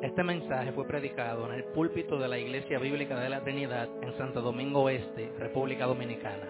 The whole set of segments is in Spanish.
Este mensaje fue predicado en el púlpito de la Iglesia Bíblica de la Trinidad en Santo Domingo Este, República Dominicana.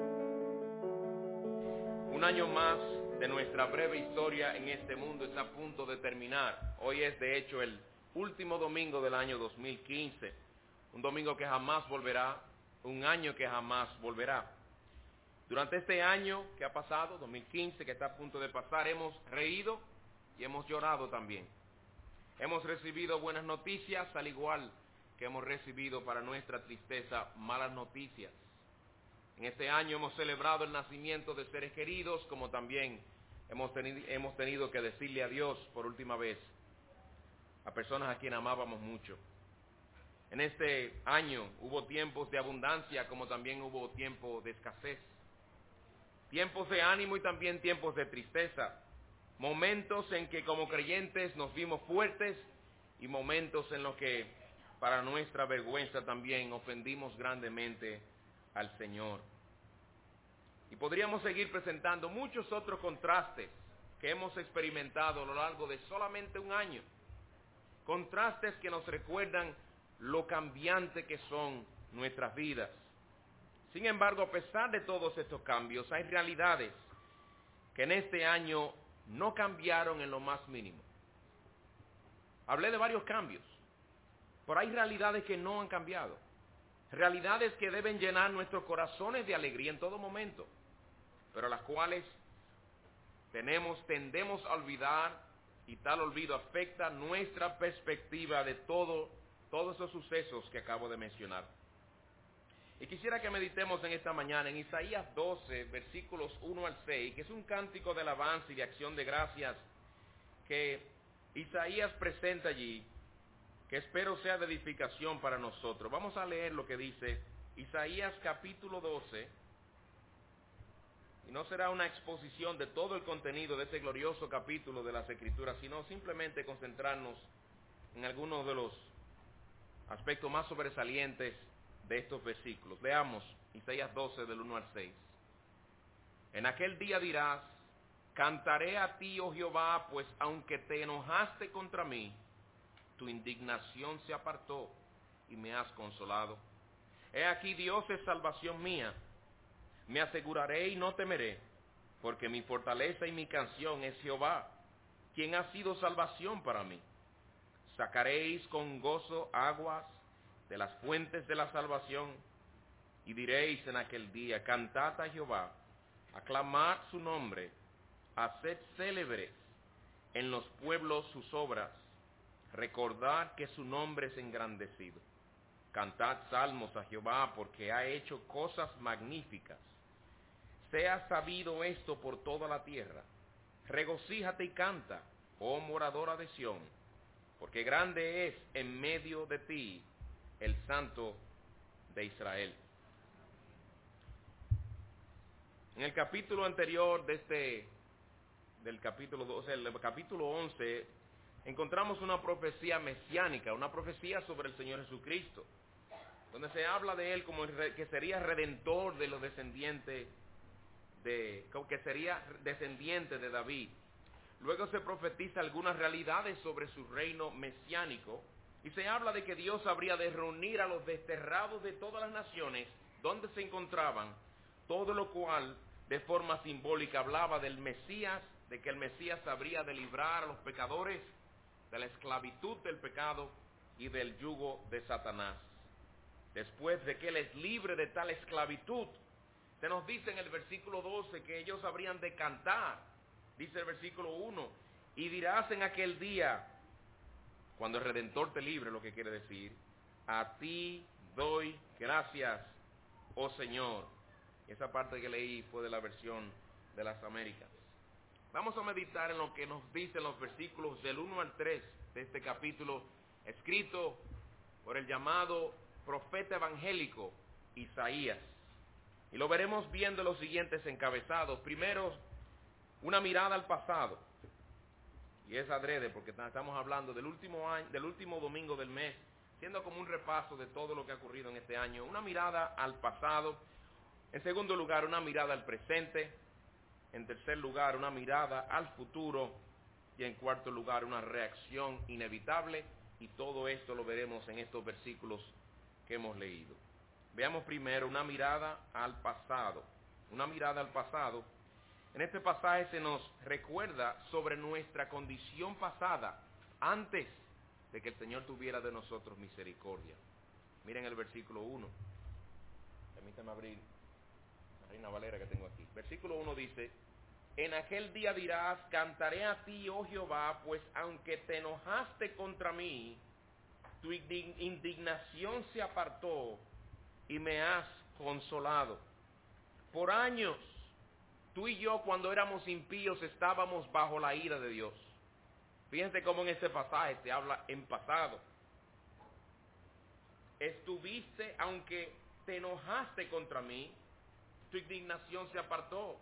Un año más de nuestra breve historia en este mundo está a punto de terminar. Hoy es de hecho el último domingo del año 2015, un domingo que jamás volverá, un año que jamás volverá. Durante este año que ha pasado, 2015, que está a punto de pasar, hemos reído y hemos llorado también. Hemos recibido buenas noticias, al igual que hemos recibido para nuestra tristeza malas noticias. En este año hemos celebrado el nacimiento de seres queridos, como también hemos tenido que decirle adiós por última vez a personas a quienes amábamos mucho. En este año hubo tiempos de abundancia, como también hubo tiempos de escasez. Tiempos de ánimo y también tiempos de tristeza. Momentos en que como creyentes nos vimos fuertes y momentos en los que para nuestra vergüenza también ofendimos grandemente al Señor. Y podríamos seguir presentando muchos otros contrastes que hemos experimentado a lo largo de solamente un año. Contrastes que nos recuerdan lo cambiante que son nuestras vidas. Sin embargo, a pesar de todos estos cambios, hay realidades que en este año no cambiaron en lo más mínimo. Hablé de varios cambios, pero hay realidades que no han cambiado. Realidades que deben llenar nuestros corazones de alegría en todo momento, pero las cuales tendemos a olvidar, y tal olvido afecta nuestra perspectiva de todos esos sucesos que acabo de mencionar. Y quisiera que meditemos en esta mañana en Isaías 12, versículos 1 al 6, que es un cántico de alabanza y de acción de gracias que Isaías presenta allí, que espero sea de edificación para nosotros. Vamos a leer lo que dice Isaías capítulo 12, y no será una exposición de todo el contenido de ese glorioso capítulo de las Escrituras, sino simplemente concentrarnos en algunos de los aspectos más sobresalientes de estos versículos. Leamos Isaías 12 del 1 al 6. En aquel día dirás: cantaré a ti, oh Jehová, pues aunque te enojaste contra mí, tu indignación se apartó y me has consolado. He aquí, Dios es salvación mía. Me aseguraré y no temeré, porque mi fortaleza y mi canción es Jehová, quien ha sido salvación para mí. Sacaréis con gozo aguas de las fuentes de la salvación, y diréis en aquel día: cantad a Jehová, aclamad su nombre, haced célebres en los pueblos sus obras, recordad que su nombre es engrandecido. Cantad salmos a Jehová, porque ha hecho cosas magníficas. Sea sabido esto por toda la tierra. Regocíjate y canta, oh moradora de Sión, porque grande es en medio de ti el Santo de Israel. En el capítulo anterior del capítulo 12, el capítulo 11, encontramos una profecía mesiánica, una profecía sobre el Señor Jesucristo, donde se habla de Él como que sería redentor de los descendientes que sería descendiente de David. Luego se profetiza algunas realidades sobre su reino mesiánico, y se habla de que Dios habría de reunir a los desterrados de todas las naciones donde se encontraban, todo lo cual de forma simbólica hablaba del Mesías, de que el Mesías habría de librar a los pecadores de la esclavitud del pecado y del yugo de Satanás. Después de que Él es libre de tal esclavitud, se nos dice en el versículo 12 que ellos habrían de cantar. Dice el versículo 1, y dirás en aquel día, cuando el Redentor te libre, lo que quiere decir: a ti doy gracias, oh Señor. Esa parte que leí fue de la versión de las Américas. Vamos a meditar en lo que nos dicen los versículos del 1 al 3 de este capítulo, escrito por el llamado profeta evangélico Isaías. Y lo veremos viendo los siguientes encabezados. Primero, una mirada al pasado. Y es adrede porque estamos hablando del último domingo del mes, siendo como un repaso de todo lo que ha ocurrido en este año. Una mirada al pasado. En segundo lugar, una mirada al presente. En tercer lugar, una mirada al futuro. Y en cuarto lugar, una reacción inevitable Y todo esto lo veremos en estos versículos que hemos leído. Veamos primero una mirada al pasado. Una mirada al pasado. En este pasaje se nos recuerda sobre nuestra condición pasada, antes de que el Señor tuviera de nosotros misericordia. Miren el versículo 1. Permítame abrir la Reina Valera que tengo aquí. Versículo 1 dice: en aquel día dirás, cantaré a ti, oh Jehová, pues aunque te enojaste contra mí, tu indignación se apartó y me has consolado. Por años, tú y yo, cuando éramos impíos, estábamos bajo la ira de Dios. Fíjense cómo en este pasaje se habla en pasado. Estuviste, aunque te enojaste contra mí, tu indignación se apartó.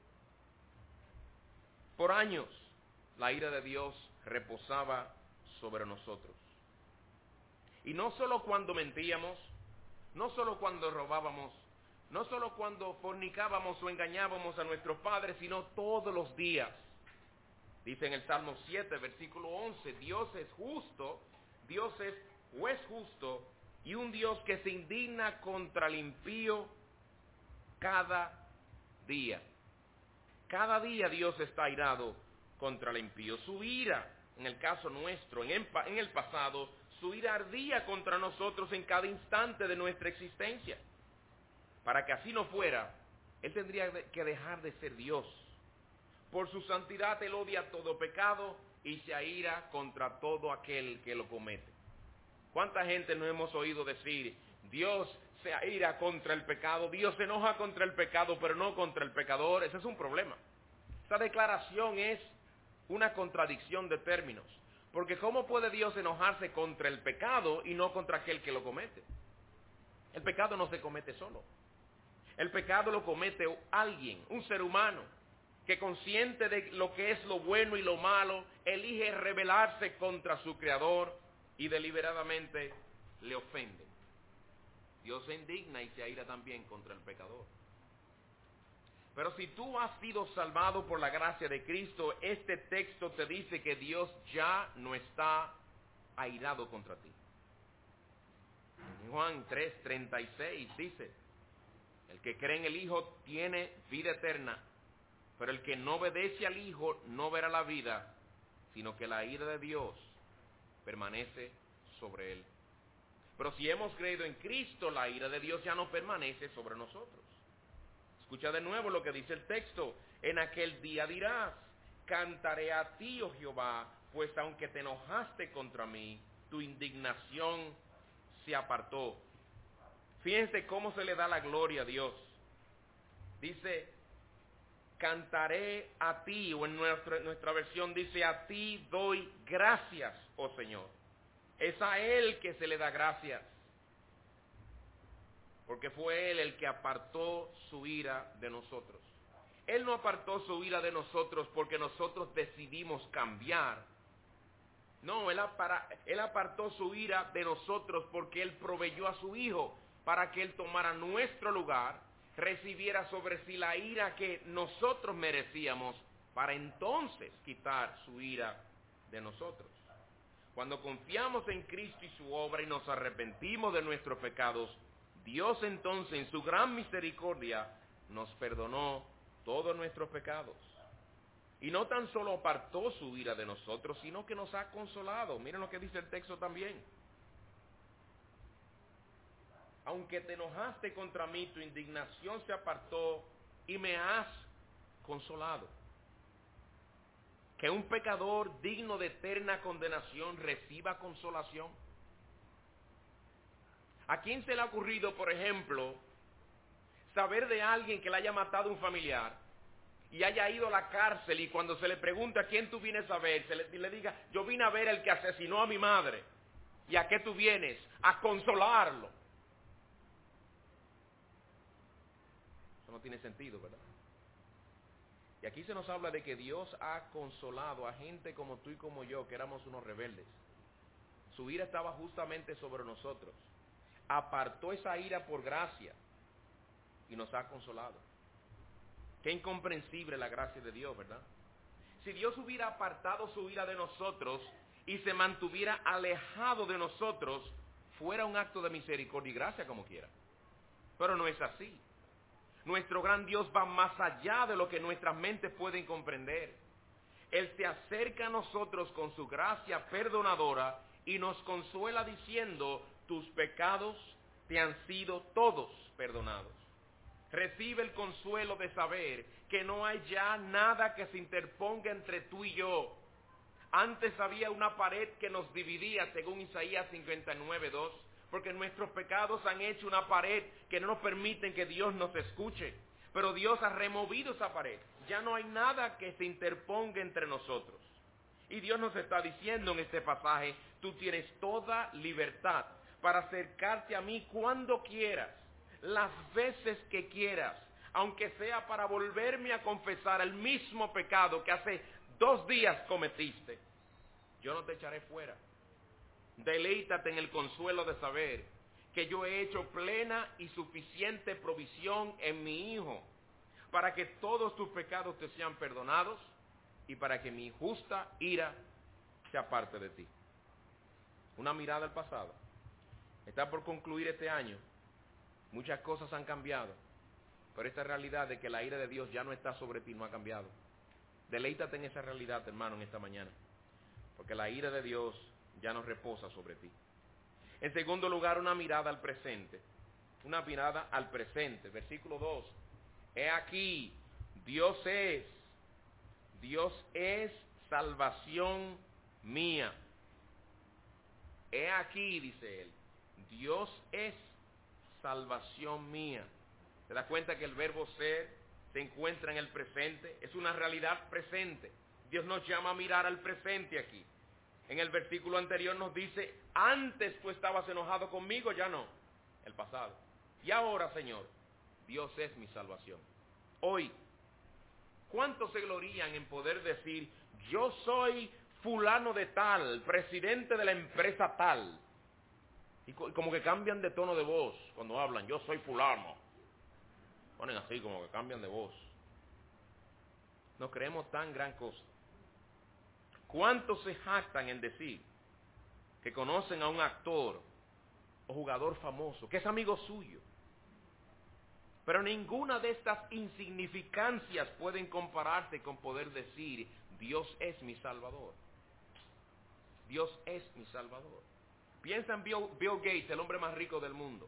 Por años, la ira de Dios reposaba sobre nosotros. Y no solo cuando mentíamos, no solo cuando robábamos, no solo cuando fornicábamos o engañábamos a nuestros padres, sino todos los días. Dice en el Salmo 7, versículo 11, Dios es justo, Dios es juez justo, y un Dios que se indigna contra el impío cada día. Cada día Dios está airado contra el impío. Su ira, en el caso nuestro, en el pasado, su ira ardía contra nosotros en cada instante de nuestra existencia. Para que así no fuera, Él tendría que dejar de ser Dios. Por su santidad Él odia todo pecado y se aira contra todo aquel que lo comete. ¿Cuánta gente no hemos oído decir, Dios se aira contra el pecado, Dios se enoja contra el pecado, pero no contra el pecador? Ese es un problema. Esta declaración es una contradicción de términos. Porque ¿cómo puede Dios enojarse contra el pecado y no contra aquel que lo comete? El pecado no se comete solo. El pecado lo comete alguien, un ser humano, que consciente de lo que es lo bueno y lo malo, elige rebelarse contra su Creador y deliberadamente le ofende. Dios se indigna y se aira también contra el pecador. Pero si tú has sido salvado por la gracia de Cristo, este texto te dice que Dios ya no está airado contra ti. En Juan 3:36 dice, el que cree en el Hijo tiene vida eterna, pero el que no obedece al Hijo no verá la vida, sino que la ira de Dios permanece sobre él. Pero si hemos creído en Cristo, la ira de Dios ya no permanece sobre nosotros. Escucha de nuevo lo que dice el texto. En aquel día dirás, cantaré a ti, oh Jehová, pues aunque te enojaste contra mí, tu indignación se apartó. Fíjense cómo se le da la gloria a Dios. Dice, cantaré a ti, o en nuestra versión dice, a ti doy gracias, oh Señor. Es a Él que se le da gracias. Porque fue Él el que apartó su ira de nosotros. Él no apartó su ira de nosotros porque nosotros decidimos cambiar. No, Él apartó su ira de nosotros porque Él proveyó a su Hijo para que Él tomara nuestro lugar, recibiera sobre sí la ira que nosotros merecíamos, para entonces quitar su ira de nosotros. Cuando confiamos en Cristo y su obra y nos arrepentimos de nuestros pecados, Dios entonces en su gran misericordia nos perdonó todos nuestros pecados. Y no tan solo apartó su ira de nosotros, sino que nos ha consolado. Miren lo que dice el texto también. Aunque te enojaste contra mí, tu indignación se apartó y me has consolado. Que un pecador digno de eterna condenación reciba consolación. ¿A quién se le ha ocurrido, por ejemplo, saber de alguien que le haya matado a un familiar y haya ido a la cárcel y cuando se le pregunta a quién tú vienes a ver, le diga, yo vine a ver al que asesinó a mi madre? ¿Y a qué tú vienes? A consolarlo. Eso no tiene sentido, ¿verdad? Y aquí se nos habla de que Dios ha consolado a gente como tú y como yo, que éramos unos rebeldes. Su ira estaba justamente sobre nosotros. Apartó esa ira por gracia y nos ha consolado. Qué incomprensible la gracia de Dios, ¿verdad? Si Dios hubiera apartado su ira de nosotros, y se mantuviera alejado de nosotros, fuera un acto de misericordia y gracia como quiera. Pero no es así. Nuestro gran Dios va más allá de lo que nuestras mentes pueden comprender. Él se acerca a nosotros con su gracia perdonadora y nos consuela diciendo: tus pecados te han sido todos perdonados. Recibe el consuelo de saber que no hay ya nada que se interponga entre tú y yo. Antes había una pared que nos dividía, según Isaías 59:2, porque nuestros pecados han hecho una pared que no nos permiten que Dios nos escuche. Pero Dios ha removido esa pared. Ya no hay nada que se interponga entre nosotros. Y Dios nos está diciendo en este pasaje: tú tienes toda libertad para acercarte a mí cuando quieras, las veces que quieras, aunque sea para volverme a confesar el mismo pecado que hace 2 días cometiste. Yo no te echaré fuera. Deleítate en el consuelo de saber que yo he hecho plena y suficiente provisión en mi Hijo para que todos tus pecados te sean perdonados y para que mi justa ira se aparte de ti. Una mirada al pasado. Está por concluir este año. Muchas cosas han cambiado, pero esta realidad de que la ira de Dios ya no está sobre ti no ha cambiado. Deleítate en esa realidad, hermano, en esta mañana, porque la ira de Dios ya no reposa sobre ti. En segundo lugar, una mirada al presente. Una mirada al presente. Versículo 2. He aquí, Dios es salvación mía. He aquí, dice él, Dios es salvación mía. ¿Te das cuenta que el verbo ser se encuentra en el presente? Es una realidad presente. Dios nos llama a mirar al presente aquí. En el versículo anterior nos dice: antes tú estabas enojado conmigo, ya no. El pasado. Y ahora, Señor, Dios es mi salvación. Hoy, ¿cuántos se glorían en poder decir: yo soy fulano de tal, presidente de la empresa tal? Y como que cambian de tono de voz cuando hablan: yo soy fulano. Ponen así, como que cambian de voz. No creemos tan gran cosa. ¿Cuántos se jactan en decir que conocen a un actor o jugador famoso, que es amigo suyo? Pero ninguna de estas insignificancias pueden compararse con poder decir: Dios es mi Salvador. Dios es mi Salvador. Piensa en Bill Gates, el hombre más rico del mundo.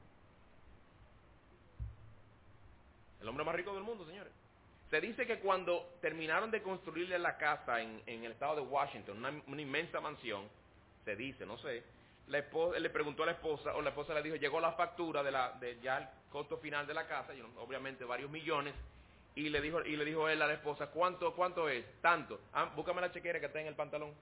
El hombre más rico del mundo, señores. Se dice que cuando terminaron de construirle la casa en el estado de Washington, una inmensa mansión, se dice, no sé, le preguntó a la esposa, o la esposa le dijo: llegó la factura de ya el costo final de la casa, obviamente varios millones, y le dijo él a la esposa: ¿cuánto es? Tanto. Búscame la chequera que está en el pantalón.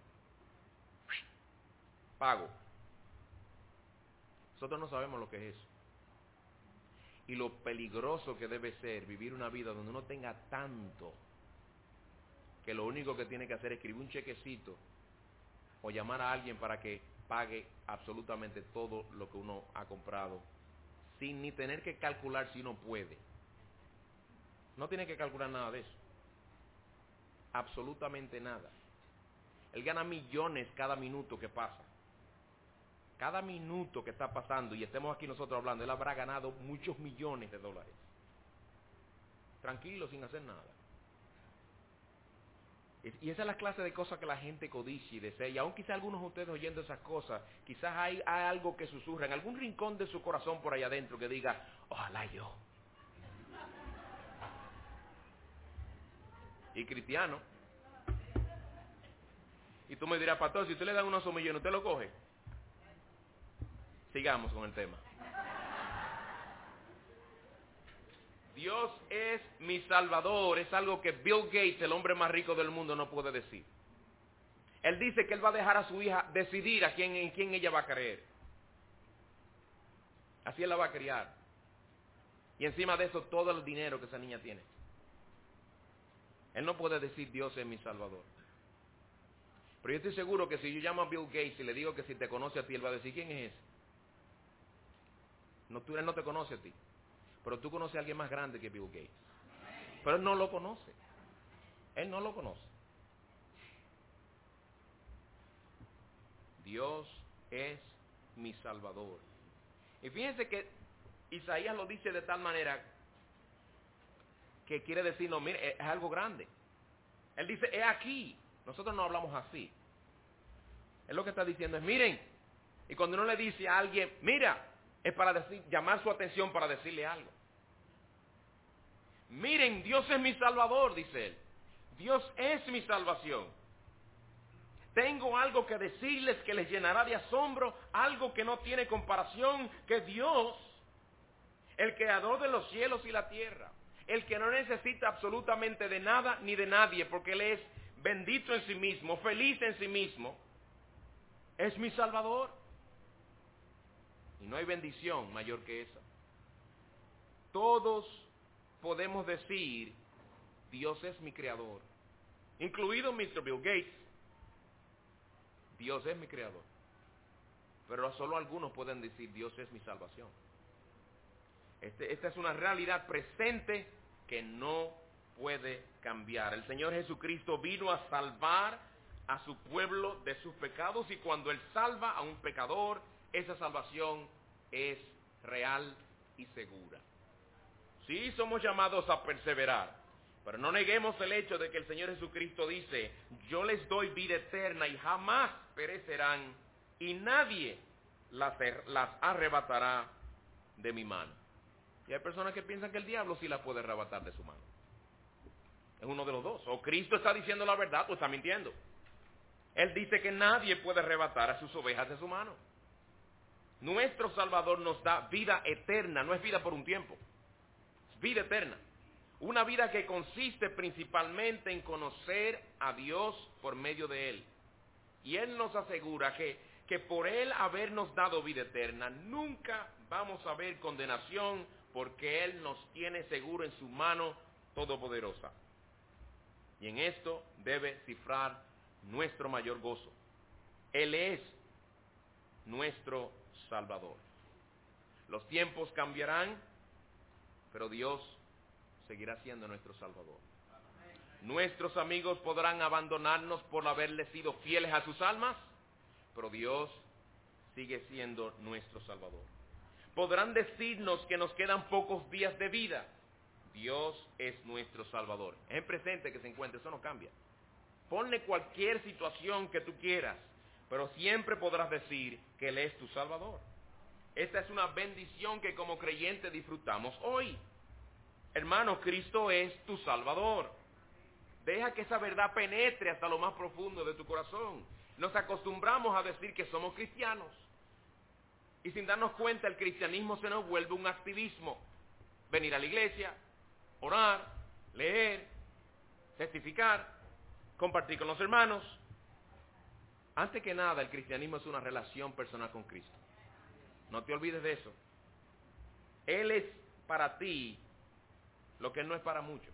Pago. Nosotros no sabemos lo que es eso. Y lo peligroso que debe ser vivir una vida donde uno tenga tanto que lo único que tiene que hacer es escribir un chequecito o llamar a alguien para que pague absolutamente todo lo que uno ha comprado, sin ni tener que calcular si uno puede. No tiene que calcular nada de eso. Absolutamente nada. Él gana millones cada minuto que pasa. Cada minuto que está pasando y estemos aquí nosotros hablando, él habrá ganado muchos millones de dólares. Tranquilo, sin hacer nada. Y esa es la clase de cosas que la gente codicia y desea. Y aún quizá algunos de ustedes oyendo esas cosas, quizás hay algo que susurra en algún rincón de su corazón por allá adentro que diga: ojalá yo. Y cristiano. Y tú me dirás: pastor, si usted le dan unos millones, ¿usted lo coge? Sigamos con el tema. Dios es mi Salvador. Es algo que Bill Gates, el hombre más rico del mundo, no puede decir. Él dice que él va a dejar a su hija decidir en quién ella va a creer. Así él la va a criar. Y encima de eso, todo el dinero que esa niña tiene. Él no puede decir: Dios es mi Salvador. Pero yo estoy seguro que si yo llamo a Bill Gates y le digo que si te conoce a ti, él va a decir: ¿quién es ese? No, él no te conoce a ti. Pero tú conoces a alguien más grande que Bill Gates. Pero él no lo conoce. Él no lo conoce. Dios es mi Salvador. Y fíjense que Isaías lo dice de tal manera que quiere decir, no, mire, es algo grande. Él dice, he aquí. Nosotros no hablamos así. Él lo que está diciendo es, miren. Y cuando uno le dice a alguien, mira, es para decir, llamar su atención para decirle algo. Miren, Dios es mi Salvador, dice él. Dios es mi salvación. Tengo algo que decirles que les llenará de asombro, algo que no tiene comparación, que Dios, el creador de los cielos y la tierra, el que no necesita absolutamente de nada ni de nadie, porque Él es bendito en sí mismo, feliz en sí mismo, es mi Salvador. Y no hay bendición mayor que esa. Todos podemos decir, Dios es mi creador, incluido Mr. Bill Gates. Dios es mi creador. Pero solo algunos pueden decir, Dios es mi salvación. Esta es una realidad presente que no puede cambiar. El Señor Jesucristo vino a salvar a su pueblo de sus pecados, y cuando Él salva a un pecador, esa salvación es real y segura. Sí, somos llamados a perseverar, pero no neguemos el hecho de que el Señor Jesucristo dice, yo les doy vida eterna y jamás perecerán, y nadie las arrebatará de mi mano. Y hay personas que piensan que el diablo sí la puede arrebatar de su mano. Es uno de los dos. O Cristo está diciendo la verdad o está mintiendo. Él dice que nadie puede arrebatar a sus ovejas de su mano. Nuestro Salvador nos da vida eterna, no es vida por un tiempo. Es vida eterna. Una vida que consiste principalmente en conocer a Dios por medio de Él. Y Él nos asegura que por Él habernos dado vida eterna, nunca vamos a ver condenación, porque Él nos tiene seguro en su mano todopoderosa. Y en esto debe cifrar nuestro mayor gozo. Él es nuestro Salvador. Los tiempos cambiarán, pero Dios seguirá siendo nuestro Salvador. Nuestros amigos podrán abandonarnos por haberle sido fieles a sus almas, pero Dios sigue siendo nuestro Salvador. Podrán decirnos que nos quedan pocos días de vida. Dios es nuestro Salvador. Es en presente que se encuentra, eso no cambia. Ponle cualquier situación que tú quieras, pero siempre podrás decir que Él es tu Salvador. Esta es una bendición que como creyentes disfrutamos hoy. Hermano, Cristo es tu Salvador. Deja que esa verdad penetre hasta lo más profundo de tu corazón. Nos acostumbramos a decir que somos cristianos. Y sin darnos cuenta, el cristianismo se nos vuelve un activismo. Venir a la iglesia, orar, leer, testificar, compartir con los hermanos. Antes que nada, el cristianismo es una relación personal con Cristo. No te olvides de eso. Él es para ti lo que Él no es para muchos.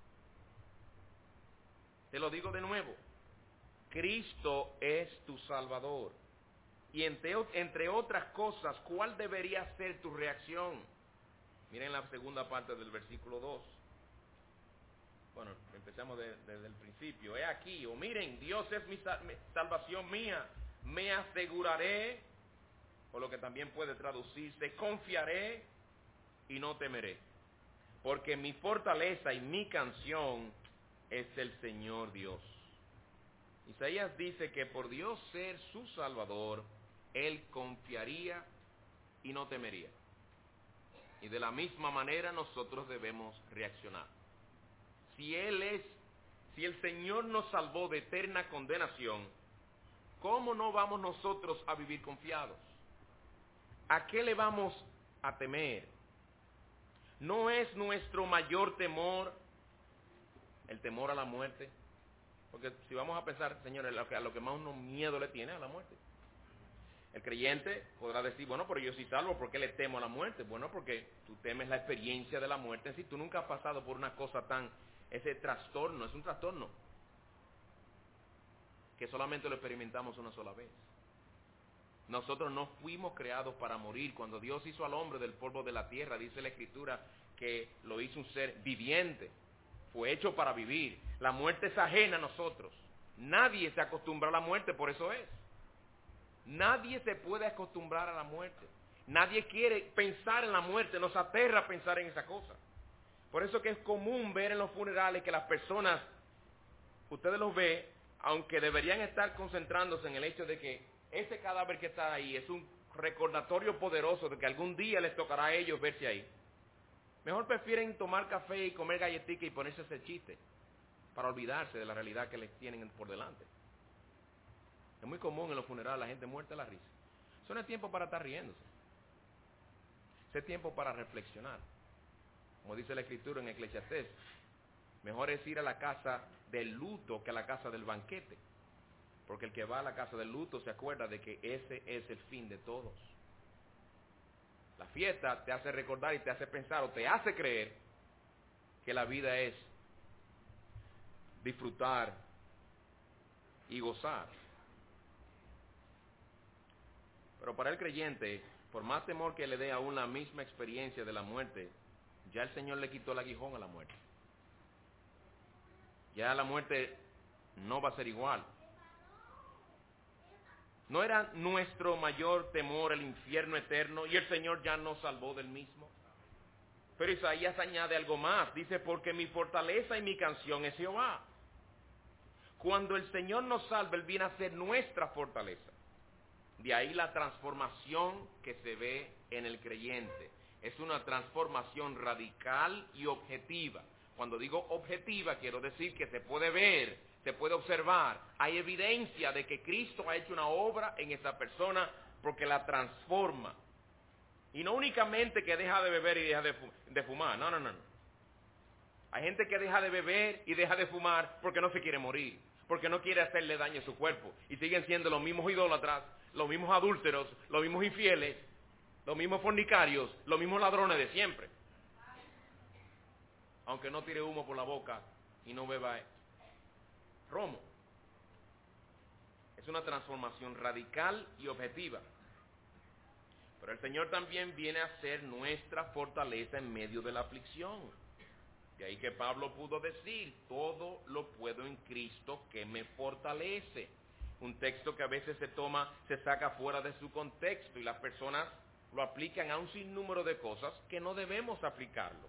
Te lo digo de nuevo. Cristo es tu Salvador. Y entre otras cosas, ¿cuál debería ser tu reacción? Miren la segunda parte del versículo 2. Bueno, empezamos desde el principio. He aquí, o miren, Dios es mi salvación mía. Me aseguraré, o lo que también puede traducirse, confiaré y no temeré. Porque mi fortaleza y mi canción es el Señor Dios. Isaías dice que por Dios ser su Salvador, Él confiaría y no temería. Y de la misma manera nosotros debemos reaccionar. Si el Señor nos salvó de eterna condenación, ¿cómo no vamos nosotros a vivir confiados? ¿A qué le vamos a temer? ¿No es nuestro mayor temor el temor a la muerte? Porque si vamos a pensar, señores, a lo que más uno miedo le tiene a la muerte. El creyente podrá decir, bueno, pero yo sí salvo, ¿por qué le temo a la muerte? Bueno, porque tú temes la experiencia de la muerte. En sí, tú nunca has pasado por una cosa ese trastorno, es un trastorno que solamente lo experimentamos una sola vez. Nosotros no fuimos creados para morir. Cuando Dios hizo al hombre del polvo de la tierra, dice la Escritura que lo hizo un ser viviente. Fue hecho para vivir. La muerte es ajena a nosotros. Nadie se acostumbra a la muerte, por eso es. Nadie se puede acostumbrar a la muerte. Nadie quiere pensar en la muerte, nos aterra pensar en esa cosa. Por eso que es común ver en los funerales que las personas, ustedes los ven, aunque deberían estar concentrándose en el hecho de que ese cadáver que está ahí es un recordatorio poderoso de que algún día les tocará a ellos verse ahí. Mejor prefieren tomar café y comer galletica y ponerse ese chiste para olvidarse de la realidad que les tienen por delante. Es muy común en los funerales la gente muerta a la risa. Eso no es tiempo para estar riéndose. Es tiempo para reflexionar. Como dice la Escritura en Eclesiastés, mejor es ir a la casa del luto que a la casa del banquete. Porque el que va a la casa del luto se acuerda de que ese es el fin de todos. La fiesta te hace recordar y te hace pensar o te hace creer que la vida es disfrutar y gozar. Pero para el creyente, por más temor que le dé aún la misma experiencia de la muerte, ya el Señor le quitó el aguijón a la muerte. Ya la muerte no va a ser igual. ¿No era nuestro mayor temor el infierno eterno y el Señor ya nos salvó del mismo? Pero Isaías añade algo más. Dice, porque mi fortaleza y mi canción es Jehová. Cuando el Señor nos salva, Él viene a ser nuestra fortaleza. De ahí la transformación que se ve en el creyente. Es una transformación radical y objetiva. Cuando digo objetiva, quiero decir que se puede ver, se puede observar. Hay evidencia de que Cristo ha hecho una obra en esa persona porque la transforma. Y no únicamente que deja de beber y deja de fumar. No. Hay gente que deja de beber y deja de fumar porque no se quiere morir, porque no quiere hacerle daño a su cuerpo. Y siguen siendo los mismos idólatras, los mismos adúlteros, los mismos infieles, los mismos fornicarios, los mismos ladrones de siempre. Aunque no tire humo por la boca y no beba romo. Es una transformación radical y objetiva. Pero el Señor también viene a ser nuestra fortaleza en medio de la aflicción. De ahí que Pablo pudo decir, todo lo puedo en Cristo que me fortalece. Un texto que a veces se saca fuera de su contexto y las personas lo aplican a un sinnúmero de cosas que no debemos aplicarlo.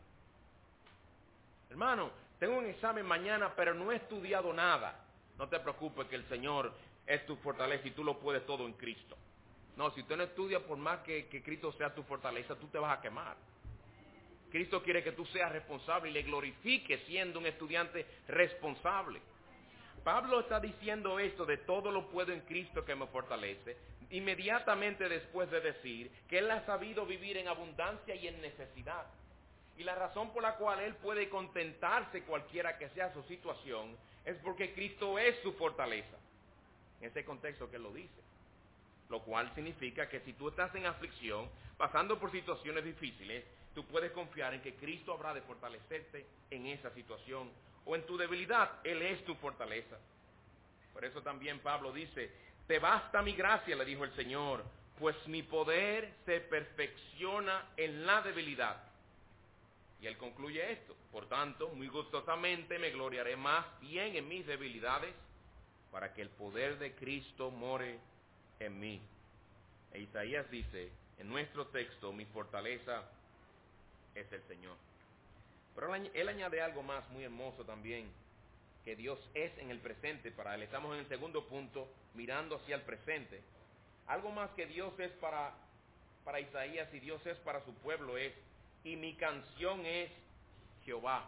Hermano, tengo un examen mañana, pero no he estudiado nada. No te preocupes que el Señor es tu fortaleza y tú lo puedes todo en Cristo. No, si usted no estudia, por más que Cristo sea tu fortaleza, tú te vas a quemar. Cristo quiere que tú seas responsable y le glorifiques siendo un estudiante responsable. Pablo está diciendo esto de todo lo puedo en Cristo que me fortalece, inmediatamente después de decir que él ha sabido vivir en abundancia y en necesidad. Y la razón por la cual él puede contentarse cualquiera que sea su situación es porque Cristo es su fortaleza. En ese contexto que él lo dice. Lo cual significa que si tú estás en aflicción, pasando por situaciones difíciles, tú puedes confiar en que Cristo habrá de fortalecerte en esa situación o en tu debilidad. Él es tu fortaleza. Por eso también Pablo dice, te basta mi gracia, le dijo el Señor, pues mi poder se perfecciona en la debilidad. Y él concluye esto, por tanto, muy gustosamente me gloriaré más bien en mis debilidades, para que el poder de Cristo more en mí. E Isaías dice, en nuestro texto, mi fortaleza es el Señor. Pero él añade algo más muy hermoso también, que Dios es en el presente para él. Estamos en el segundo punto, mirando hacia el presente. Algo más que Dios es para Isaías y Dios es para su pueblo es, y mi canción es Jehová.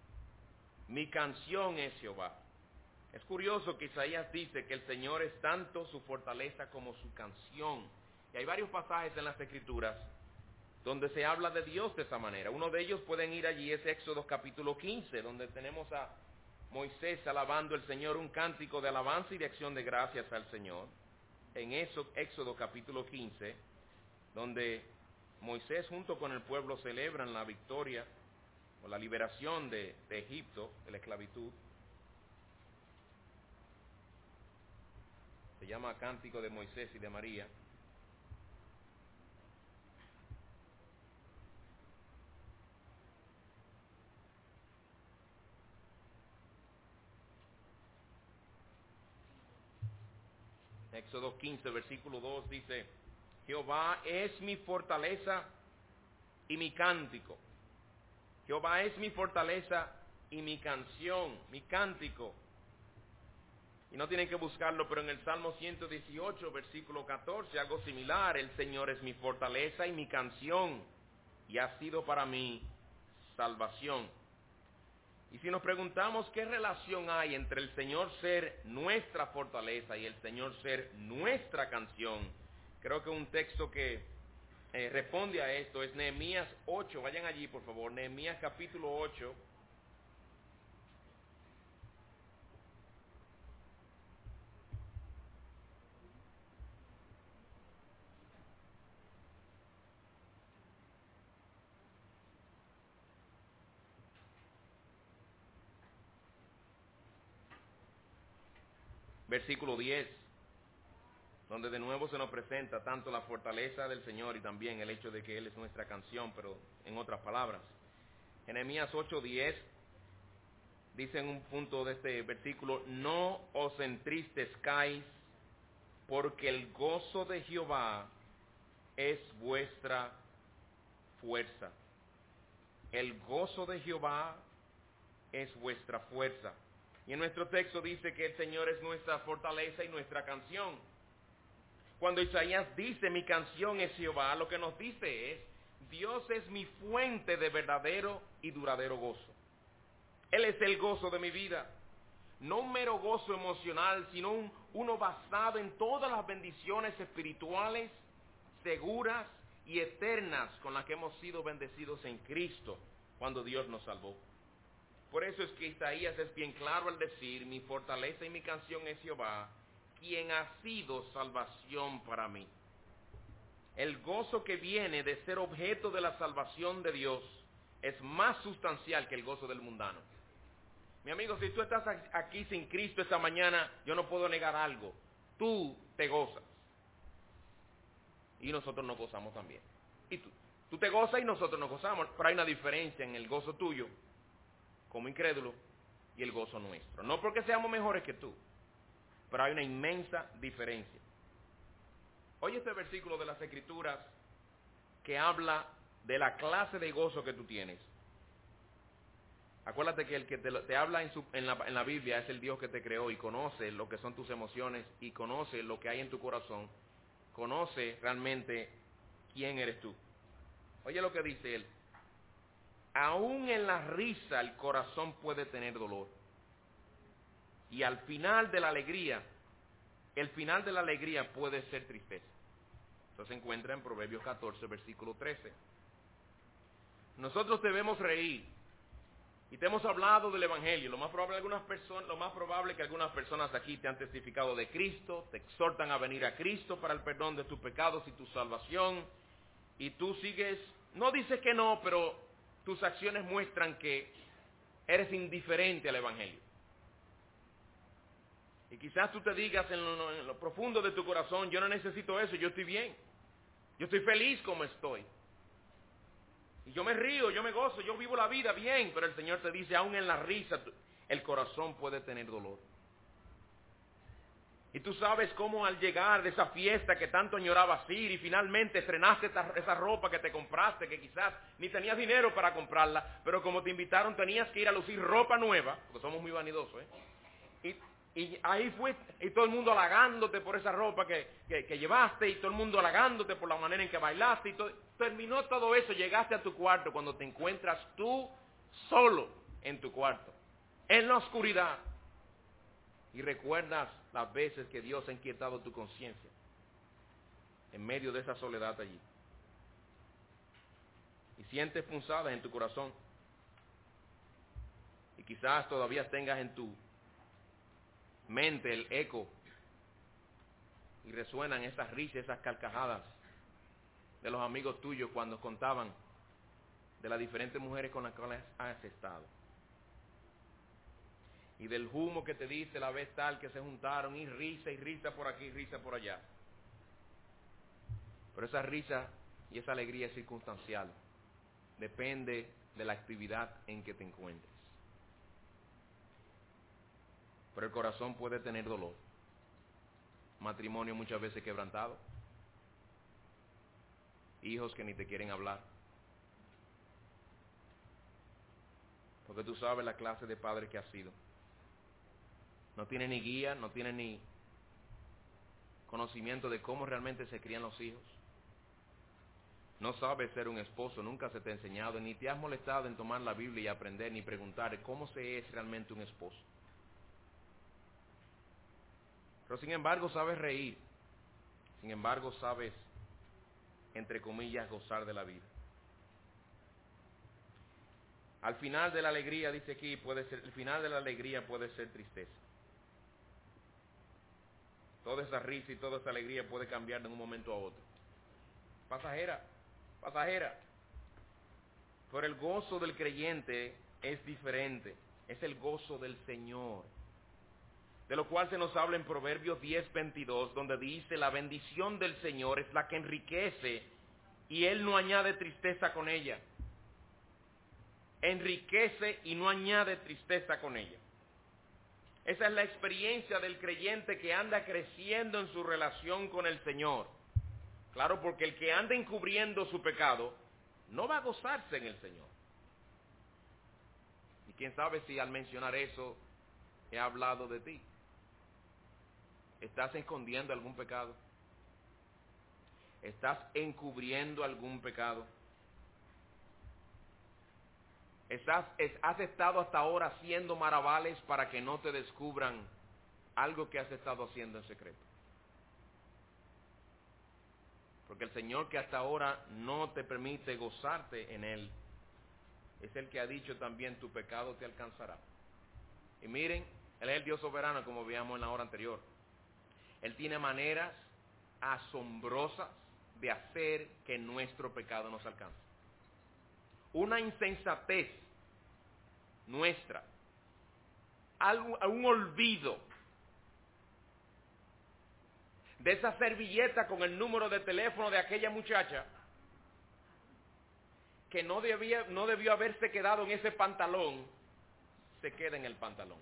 Mi canción es Jehová. Es curioso que Isaías dice que el Señor es tanto su fortaleza como su canción. Y hay varios pasajes en las Escrituras donde se habla de Dios de esa manera. Uno de ellos pueden ir allí, es Éxodo capítulo 15, donde tenemos a Moisés alabando al Señor, un cántico de alabanza y de acción de gracias al Señor. En eso, Éxodo capítulo 15, donde Moisés junto con el pueblo celebran la victoria o la liberación de Egipto, de la esclavitud. Se llama Cántico de Moisés y de María. Éxodo 15, versículo 2 dice, Jehová es mi fortaleza y mi cántico. Jehová es mi fortaleza y mi canción, mi cántico. Y no tienen que buscarlo, pero en el Salmo 118, versículo 14, algo similar. El Señor es mi fortaleza y mi canción, y ha sido para mí salvación. Y si nos preguntamos qué relación hay entre el Señor ser nuestra fortaleza y el Señor ser nuestra canción, creo que un texto que responde a esto es Nehemías 8. Vayan allí, por favor. Nehemías capítulo 8. Versículo 10, donde de nuevo se nos presenta tanto la fortaleza del Señor y también el hecho de que Él es nuestra canción, pero en otras palabras. Nehemías 8:10 dice en un punto de este versículo, no os entristezcáis, porque el gozo de Jehová es vuestra fuerza. El gozo de Jehová es vuestra fuerza. Y en nuestro texto dice que el Señor es nuestra fortaleza y nuestra canción. Cuando Isaías dice, mi canción es Jehová, lo que nos dice es, Dios es mi fuente de verdadero y duradero gozo. Él es el gozo de mi vida. No un mero gozo emocional, sino uno basado en todas las bendiciones espirituales, seguras y eternas con las que hemos sido bendecidos en Cristo cuando Dios nos salvó. Por eso es que Isaías es bien claro al decir, mi fortaleza y mi canción es Jehová, quien ha sido salvación para mí. El gozo que viene de ser objeto de la salvación de Dios es más sustancial que el gozo del mundano. Mi amigo, si tú estás aquí sin Cristo esta mañana, yo no puedo negar algo. Tú te gozas. Y nosotros nos gozamos también. Y tú te gozas y nosotros nos gozamos. Pero hay una diferencia en el gozo tuyo como incrédulo y el gozo nuestro. No porque seamos mejores que tú, pero hay una inmensa diferencia. Oye este versículo de las Escrituras que habla de la clase de gozo que tú tienes. Acuérdate que el que te habla en la Biblia es el Dios que te creó y conoce lo que son tus emociones y conoce lo que hay en tu corazón. Conoce realmente quién eres tú. Oye lo que dice él. Aún en la risa el corazón puede tener dolor. Y al final de la alegría, el final de la alegría puede ser tristeza. Esto se encuentra en Proverbios 14, versículo 13. Nosotros debemos reír. Y te hemos hablado del Evangelio. Lo más probable que algunas personas aquí te han testificado de Cristo, te exhortan a venir a Cristo para el perdón de tus pecados y tu salvación. Y tú sigues, no dices que no, pero tus acciones muestran que eres indiferente al Evangelio. Y quizás tú te digas en lo profundo de tu corazón, yo no necesito eso, yo estoy bien. Yo estoy feliz como estoy. Y yo me río, yo me gozo, yo vivo la vida bien, pero el Señor te dice, aún en la risa, el corazón puede tener dolor. Y tú sabes cómo al llegar de esa fiesta que tanto añorabas ir y finalmente estrenaste esa ropa que te compraste, que quizás ni tenías dinero para comprarla, pero como te invitaron tenías que ir a lucir ropa nueva, porque somos muy vanidosos, Y ahí fue, y todo el mundo halagándote por esa ropa que llevaste, y todo el mundo halagándote por la manera en que bailaste, y terminó todo eso, llegaste a tu cuarto cuando te encuentras tú solo en tu cuarto, en la oscuridad, y recuerdas las veces que Dios ha inquietado tu conciencia, en medio de esa soledad allí, y sientes punzadas en tu corazón, y quizás todavía tengas en tu mente el eco y resuenan esas risas, esas carcajadas de los amigos tuyos cuando contaban de las diferentes mujeres con las cuales has estado y del humo que te dice la vez tal que se juntaron y risa por aquí, risa por allá. Pero esa risa y esa alegría es circunstancial, depende de la actividad en que te encuentres. Pero el corazón puede tener dolor. matrimonio muchas veces quebrantado, hijos que ni te quieren hablar, porque tú sabes la clase de padre que has sido. No tiene ni guía, no tiene ni conocimiento de cómo realmente se crían los hijos. No sabes ser un esposo, nunca se te ha enseñado, ni te has molestado en tomar la Biblia y aprender, ni preguntar cómo se es realmente un esposo. Pero sin embargo sabes reír, sin embargo sabes, entre comillas, gozar de la vida. Al final de la alegría, dice aquí, el final de la alegría puede ser tristeza. Toda esa risa y toda esa alegría puede cambiar de un momento a otro. Pasajera. Pero el gozo del creyente es diferente. Es el gozo del Señor. De lo cual se nos habla en Proverbios 10:22, donde dice: la bendición del Señor es la que enriquece y Él no añade tristeza con ella. Enriquece y no añade tristeza con ella. Esa es la experiencia del creyente que anda creciendo en su relación con el Señor. Claro, porque el que anda encubriendo su pecado no va a gozarse en el Señor. Y quién sabe si al mencionar eso he hablado de ti. ¿Estás escondiendo algún pecado? ¿Estás encubriendo algún pecado? ¿Has estado hasta ahora haciendo maravales para que no te descubran algo que has estado haciendo en secreto? Porque el Señor, que hasta ahora no te permite gozarte en Él, es el que ha dicho también: tu pecado te alcanzará. Y miren, Él es el Dios soberano, como veíamos en la hora anterior. Él tiene maneras asombrosas de hacer que nuestro pecado nos alcance. Una insensatez nuestra, un olvido de esa servilleta con el número de teléfono de aquella muchacha que no debió haberse quedado en ese pantalón, se queda en el pantalón.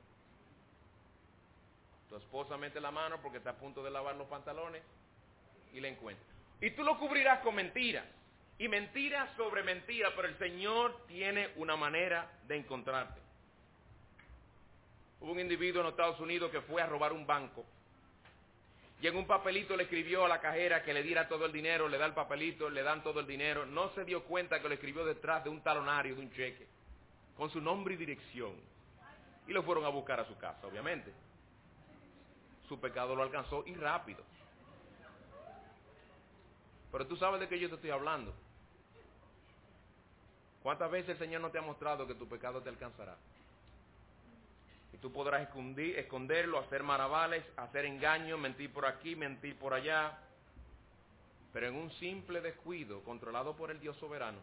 Tu esposa mete la mano porque está a punto de lavar los pantalones y la encuentra. Y tú lo cubrirás con mentiras. Y mentiras sobre mentiras, pero el Señor tiene una manera de encontrarte. Hubo un individuo en Estados Unidos que fue a robar un banco. Y en un papelito le escribió a la cajera que le diera todo el dinero, le da el papelito, le dan todo el dinero. No se dio cuenta que lo escribió detrás de un talonario, de un cheque, con su nombre y dirección. Y lo fueron a buscar a su casa, obviamente. Su pecado lo alcanzó y rápido. Pero tú sabes de qué yo te estoy hablando. ¿Cuántas veces el Señor no te ha mostrado que tu pecado te alcanzará? Y tú podrás esconderlo, hacer maravales, hacer engaños, mentir por aquí, mentir por allá. Pero en un simple descuido, controlado por el Dios soberano,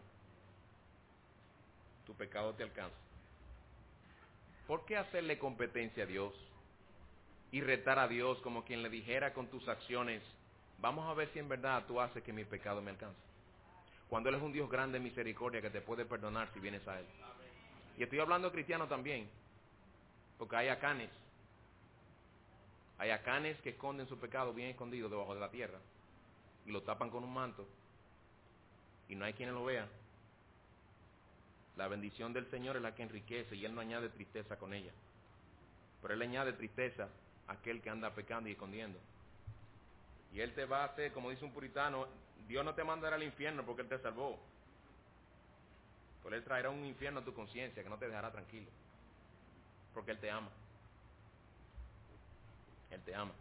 tu pecado te alcanza. ¿Por qué hacerle competencia a Dios y retar a Dios como quien le dijera con tus acciones: vamos a ver si en verdad tú haces que mi pecado me alcance? Cuando Él es un Dios grande de misericordia que te puede perdonar si vienes a Él. Y estoy hablando de cristianos también, porque hay acanes. Hay acanes que esconden su pecado bien escondido debajo de la tierra y lo tapan con un manto y no hay quienes lo vean. La bendición del Señor es la que enriquece y Él no añade tristeza con ella. Pero Él añade tristeza a aquel que anda pecando y escondiendo. Y Él te va a hacer, como dice un puritano: Dios no te mandará al infierno porque Él te salvó. Pero Él traerá un infierno a tu conciencia que no te dejará tranquilo. Porque Él te ama. Él te ama.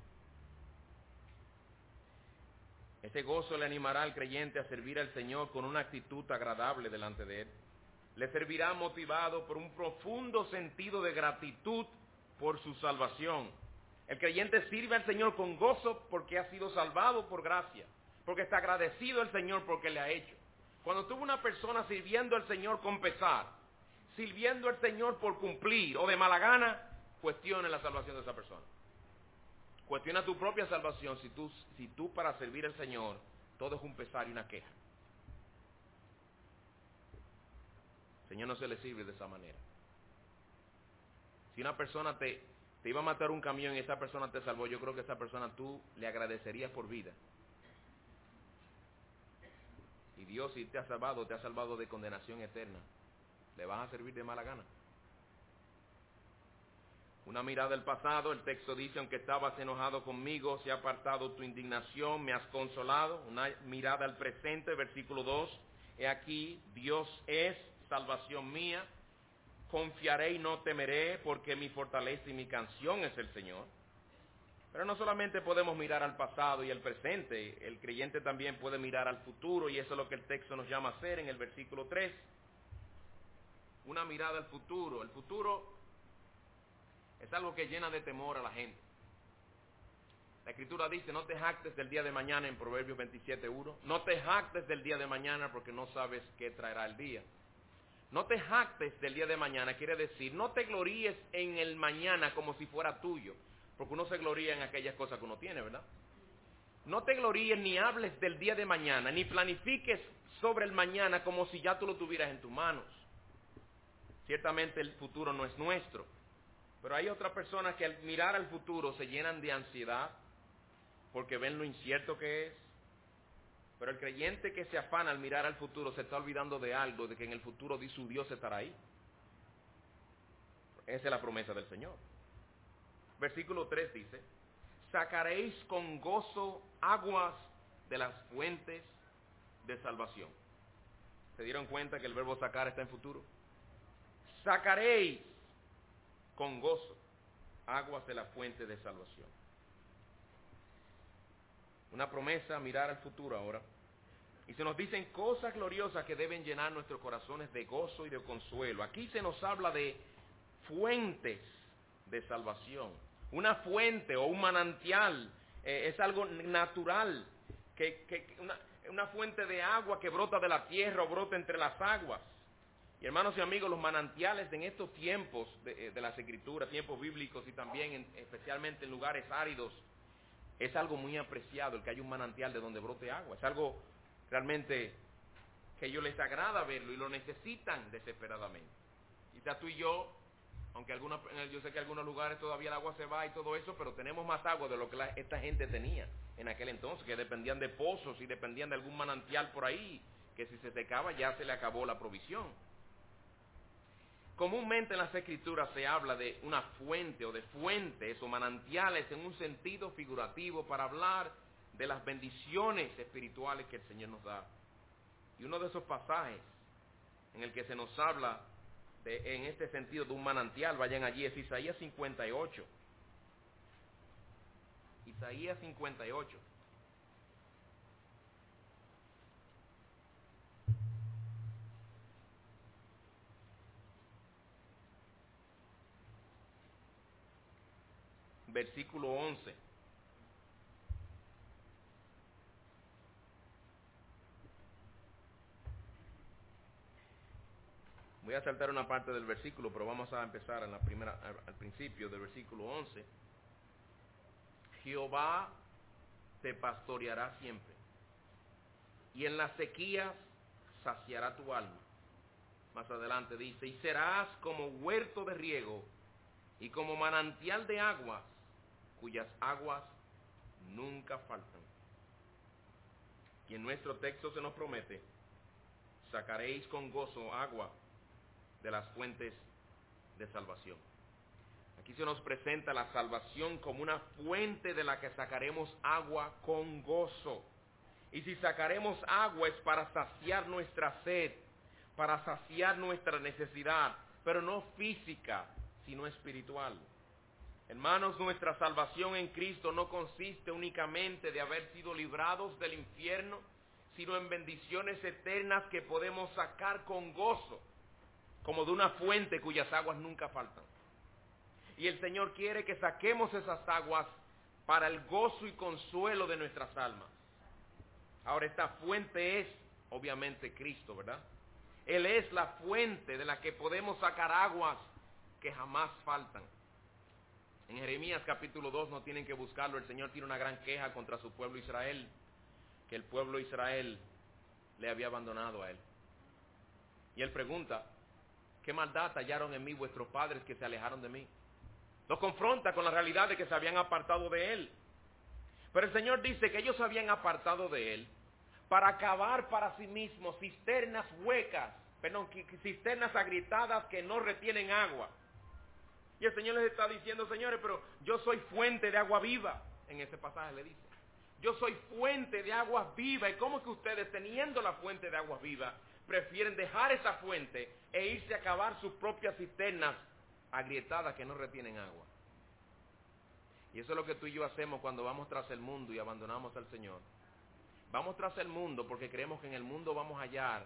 Ese gozo le animará al creyente a servir al Señor con una actitud agradable delante de Él. Le servirá motivado por un profundo sentido de gratitud por su salvación. El creyente sirve al Señor con gozo porque ha sido salvado por gracia, porque está agradecido al Señor porque le ha hecho. Cuando tuvo una persona sirviendo al Señor con pesar, sirviendo al Señor por cumplir o de mala gana, cuestiona la salvación de esa persona. Cuestiona tu propia salvación si tú para servir al Señor todo es un pesar y una queja. El Señor no se le sirve de esa manera. Si una persona te te iba a matar un camión y esa persona te salvó, yo creo que esa persona tú le agradecerías por vida. Y Dios, si te ha salvado de condenación eterna, le vas a servir de mala gana. Una mirada al pasado, el texto dice, aunque estabas enojado conmigo, se ha apartado tu indignación, me has consolado. Una mirada al presente, versículo 2, he aquí, Dios es salvación mía, confiaré y no temeré, porque mi fortaleza y mi canción es el Señor. Pero no solamente podemos mirar al pasado y al presente, el creyente también puede mirar al futuro, y eso es lo que el texto nos llama a hacer en el versículo 3. Una mirada al futuro. El futuro es algo que llena de temor a la gente. La Escritura dice, no te jactes del día de mañana en Proverbios 27:1. No te jactes del día de mañana porque no sabes qué traerá el día. No te jactes del día de mañana quiere decir, no te gloríes en el mañana como si fuera tuyo, porque uno se gloría en aquellas cosas que uno tiene, ¿verdad? No te gloríes ni hables del día de mañana, ni planifiques sobre el mañana como si ya tú lo tuvieras en tus manos. Ciertamente el futuro no es nuestro. Pero hay otras personas que al mirar al futuro se llenan de ansiedad porque ven lo incierto que es. Pero el creyente que se afana al mirar al futuro se está olvidando de algo, de que en el futuro su Dios estará ahí. Esa es la promesa del Señor. Versículo 3 dice, sacaréis con gozo aguas de las fuentes de salvación. ¿Se dieron cuenta que el verbo sacar está en futuro? Sacaréis con gozo aguas de la fuente de salvación. Una promesa, mirar al futuro ahora. Y se nos dicen cosas gloriosas que deben llenar nuestros corazones de gozo y de consuelo. Aquí se nos habla de fuentes de salvación. Una fuente o un manantial es algo natural, una fuente de agua que brota de la tierra o brota entre las aguas. Y hermanos y amigos, los manantiales en estos tiempos de las Escrituras, tiempos bíblicos y también especialmente en lugares áridos, es algo muy apreciado el que haya un manantial de donde brote agua. Es algo realmente que a ellos les agrada verlo y lo necesitan desesperadamente. Quizás tú y yo, aunque yo sé que en algunos lugares todavía el agua se va y todo eso, pero tenemos más agua de lo que esta gente tenía en aquel entonces, que dependían de pozos y dependían de algún manantial por ahí, que si se secaba ya se le acabó la provisión. Comúnmente en las Escrituras se habla de una fuente o de fuentes o manantiales en un sentido figurativo para hablar de las bendiciones espirituales que el Señor nos da. Y uno de esos pasajes en el que se nos habla en este sentido de un manantial, vayan allí, es Isaías 58. Isaías 58. Versículo 11. Voy a saltar una parte del versículo, pero vamos a empezar al principio del versículo 11. Jehová te pastoreará siempre, y en las sequías saciará tu alma. Más adelante dice, y serás como huerto de riego y como manantial de aguas, cuyas aguas nunca faltan. Y en nuestro texto se nos promete, sacaréis con gozo agua de las fuentes de salvación. Aquí se nos presenta la salvación como una fuente de la que sacaremos agua con gozo. Y si sacaremos agua es para saciar nuestra sed, para saciar nuestra necesidad, pero no física, sino espiritual. Hermanos, nuestra salvación en Cristo no consiste únicamente de haber sido librados del infierno, sino en bendiciones eternas que podemos sacar con gozo, como de una fuente cuyas aguas nunca faltan. Y el Señor quiere que saquemos esas aguas para el gozo y consuelo de nuestras almas. Ahora, esta fuente es, obviamente, Cristo, ¿verdad? Él es la fuente de la que podemos sacar aguas que jamás faltan. En Jeremías capítulo 2, no tienen que buscarlo, el Señor tiene una gran queja contra su pueblo Israel, que el pueblo Israel le había abandonado a Él. Y Él pregunta, ¿qué maldad hallaron en mí vuestros padres que se alejaron de mí? Los confronta con la realidad de que se habían apartado de Él. Pero el Señor dice que ellos se habían apartado de Él para cavar para sí mismos cisternas huecas, cisternas agrietadas que no retienen agua. Y el Señor les está diciendo, señores, pero yo soy fuente de agua viva. En ese pasaje le dice, yo soy fuente de aguas vivas. ¿Y cómo es que ustedes, teniendo la fuente de aguas vivas, prefieren dejar esa fuente e irse a cavar sus propias cisternas agrietadas que no retienen agua? Y eso es lo que tú y yo hacemos cuando vamos tras el mundo y abandonamos al Señor. Vamos tras el mundo porque creemos que en el mundo vamos a hallar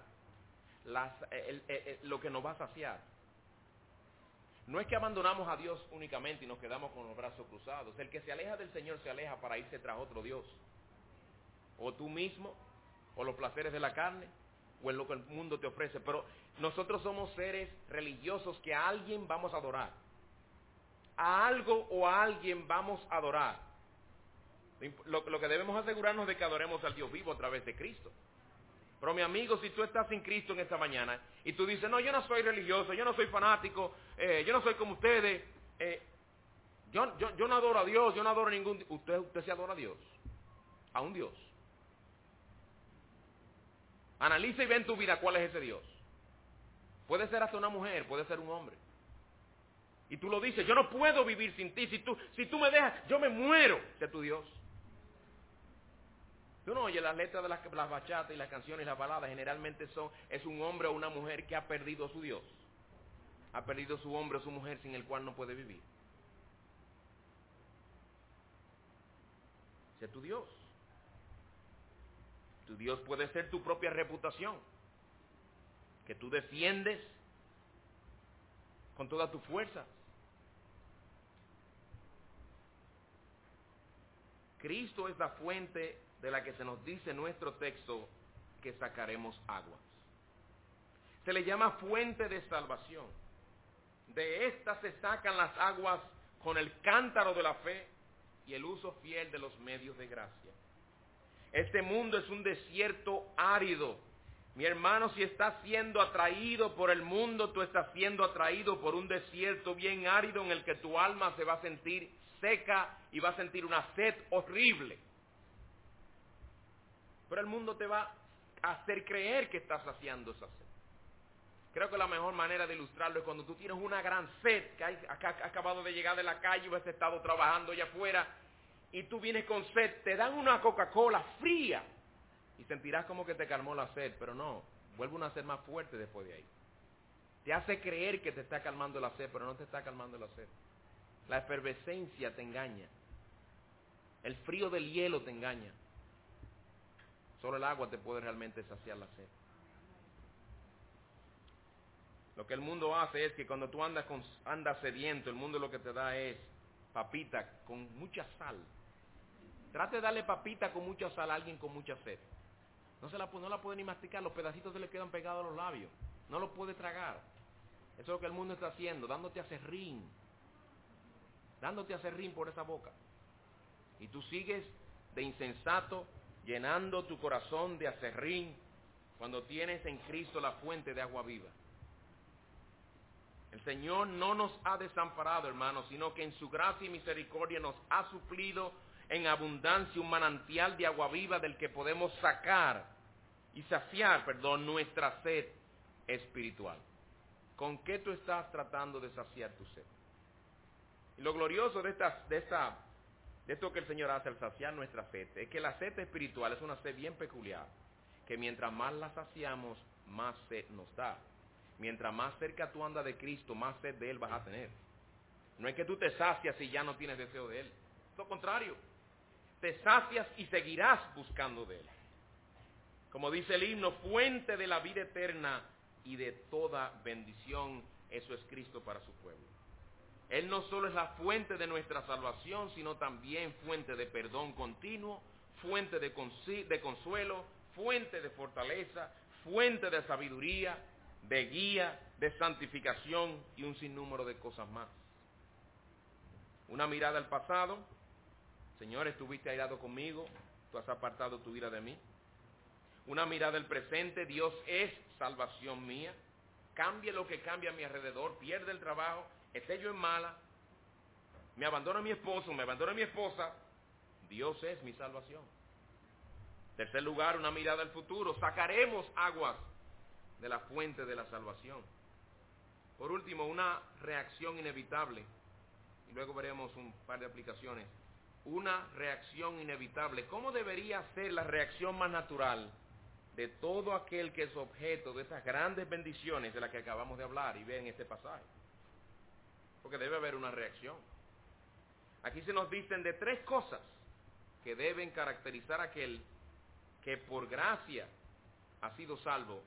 lo que nos va a saciar. No es que abandonamos a Dios únicamente y nos quedamos con los brazos cruzados. El que se aleja del Señor se aleja para irse tras otro Dios. O tú mismo, o los placeres de la carne, o en lo que el mundo te ofrece. Pero nosotros somos seres religiosos que a alguien vamos a adorar. A algo o a alguien vamos a adorar. Lo que debemos asegurarnos de que adoremos al Dios vivo a través de Cristo. Pero mi amigo, si tú estás sin Cristo en esta mañana y tú dices, no, yo no soy religioso, yo no soy fanático, yo no soy como ustedes, yo no adoro a Dios, yo no adoro a ningún... Usted se adora a Dios, a un Dios. Analiza y ve en tu vida cuál es ese Dios. Puede ser hasta una mujer, puede ser un hombre. Y tú lo dices, yo no puedo vivir sin ti, si tú me dejas, yo me muero. Ese es tu Dios. Tú no oyes las letras de las bachatas y las canciones y las baladas, generalmente es un hombre o una mujer que ha perdido a su Dios. Ha perdido su hombre o su mujer sin el cual no puede vivir. Ese es tu Dios. Tu Dios puede ser tu propia reputación, que tú defiendes con toda tu fuerza. Cristo es la fuente de la que se nos dice en nuestro texto que sacaremos aguas. Se le llama fuente de salvación. De esta se sacan las aguas con el cántaro de la fe y el uso fiel de los medios de gracia. Este mundo es un desierto árido. Mi hermano, si estás siendo atraído por el mundo, tú estás siendo atraído por un desierto bien árido en el que tu alma se va a sentir seca y va a sentir una sed horrible. Pero el mundo te va a hacer creer que estás saciando esa sed. Creo que la mejor manera de ilustrarlo es cuando tú tienes una gran sed, que has acabado de llegar de la calle o has estado trabajando allá afuera, y tú vienes con sed, te dan una Coca-Cola fría, y sentirás como que te calmó la sed, pero no, vuelve una sed más fuerte después de ahí. Te hace creer que te está calmando la sed, pero no te está calmando la sed. La efervescencia te engaña. El frío del hielo te engaña. Solo el agua te puede realmente saciar la sed. Lo que el mundo hace es que cuando tú andas sediento, el mundo lo que te da es papita con mucha sal. Trate de darle papita con mucha sal a alguien con mucha sed. No la puede ni masticar, los pedacitos se le quedan pegados a los labios. No lo puede tragar. Eso es lo que el mundo está haciendo, dándote aserrín por esa boca. Y tú sigues de insensato, llenando tu corazón de aserrín, cuando tienes en Cristo la fuente de agua viva. El Señor no nos ha desamparado, hermanos, sino que en su gracia y misericordia nos ha suplido en abundancia un manantial de agua viva del que podemos saciar nuestra sed espiritual. ¿Con qué tú estás tratando de saciar tu sed? Y lo glorioso de esto que el Señor hace al saciar nuestra sed es que la sed espiritual es una sed bien peculiar, que mientras más la saciamos, más sed nos da. Mientras más cerca tú andas de Cristo, más sed de Él vas a tener. No es que tú te sacias y ya no tienes deseo de Él. Es lo contrario. Te sacias y seguirás buscando de Él. Como dice el himno, fuente de la vida eterna y de toda bendición. Eso es Cristo para su pueblo. Él no solo es la fuente de nuestra salvación, sino también fuente de perdón continuo, fuente de consuelo, fuente de fortaleza, fuente de sabiduría, de guía, de santificación y un sinnúmero de cosas más. Una mirada al pasado. Señor, estuviste airado conmigo, tú has apartado tu ira de mí. Una mirada al presente. Dios es salvación mía. Cambie lo que cambie a mi alrededor, pierde el trabajo, esté yo en mala, me abandona mi esposo, me abandona mi esposa, Dios es mi salvación. Tercer lugar, una mirada al futuro. Sacaremos aguas de la fuente de la salvación. Por último, una reacción inevitable. Y luego veremos un par de aplicaciones. Una reacción inevitable. ¿Cómo debería ser la reacción más natural de todo aquel que es objeto de esas grandes bendiciones de las que acabamos de hablar y ver en este pasaje? Porque debe haber una reacción. Aquí se nos dicen de 3 cosas que deben caracterizar a aquel que por gracia ha sido salvo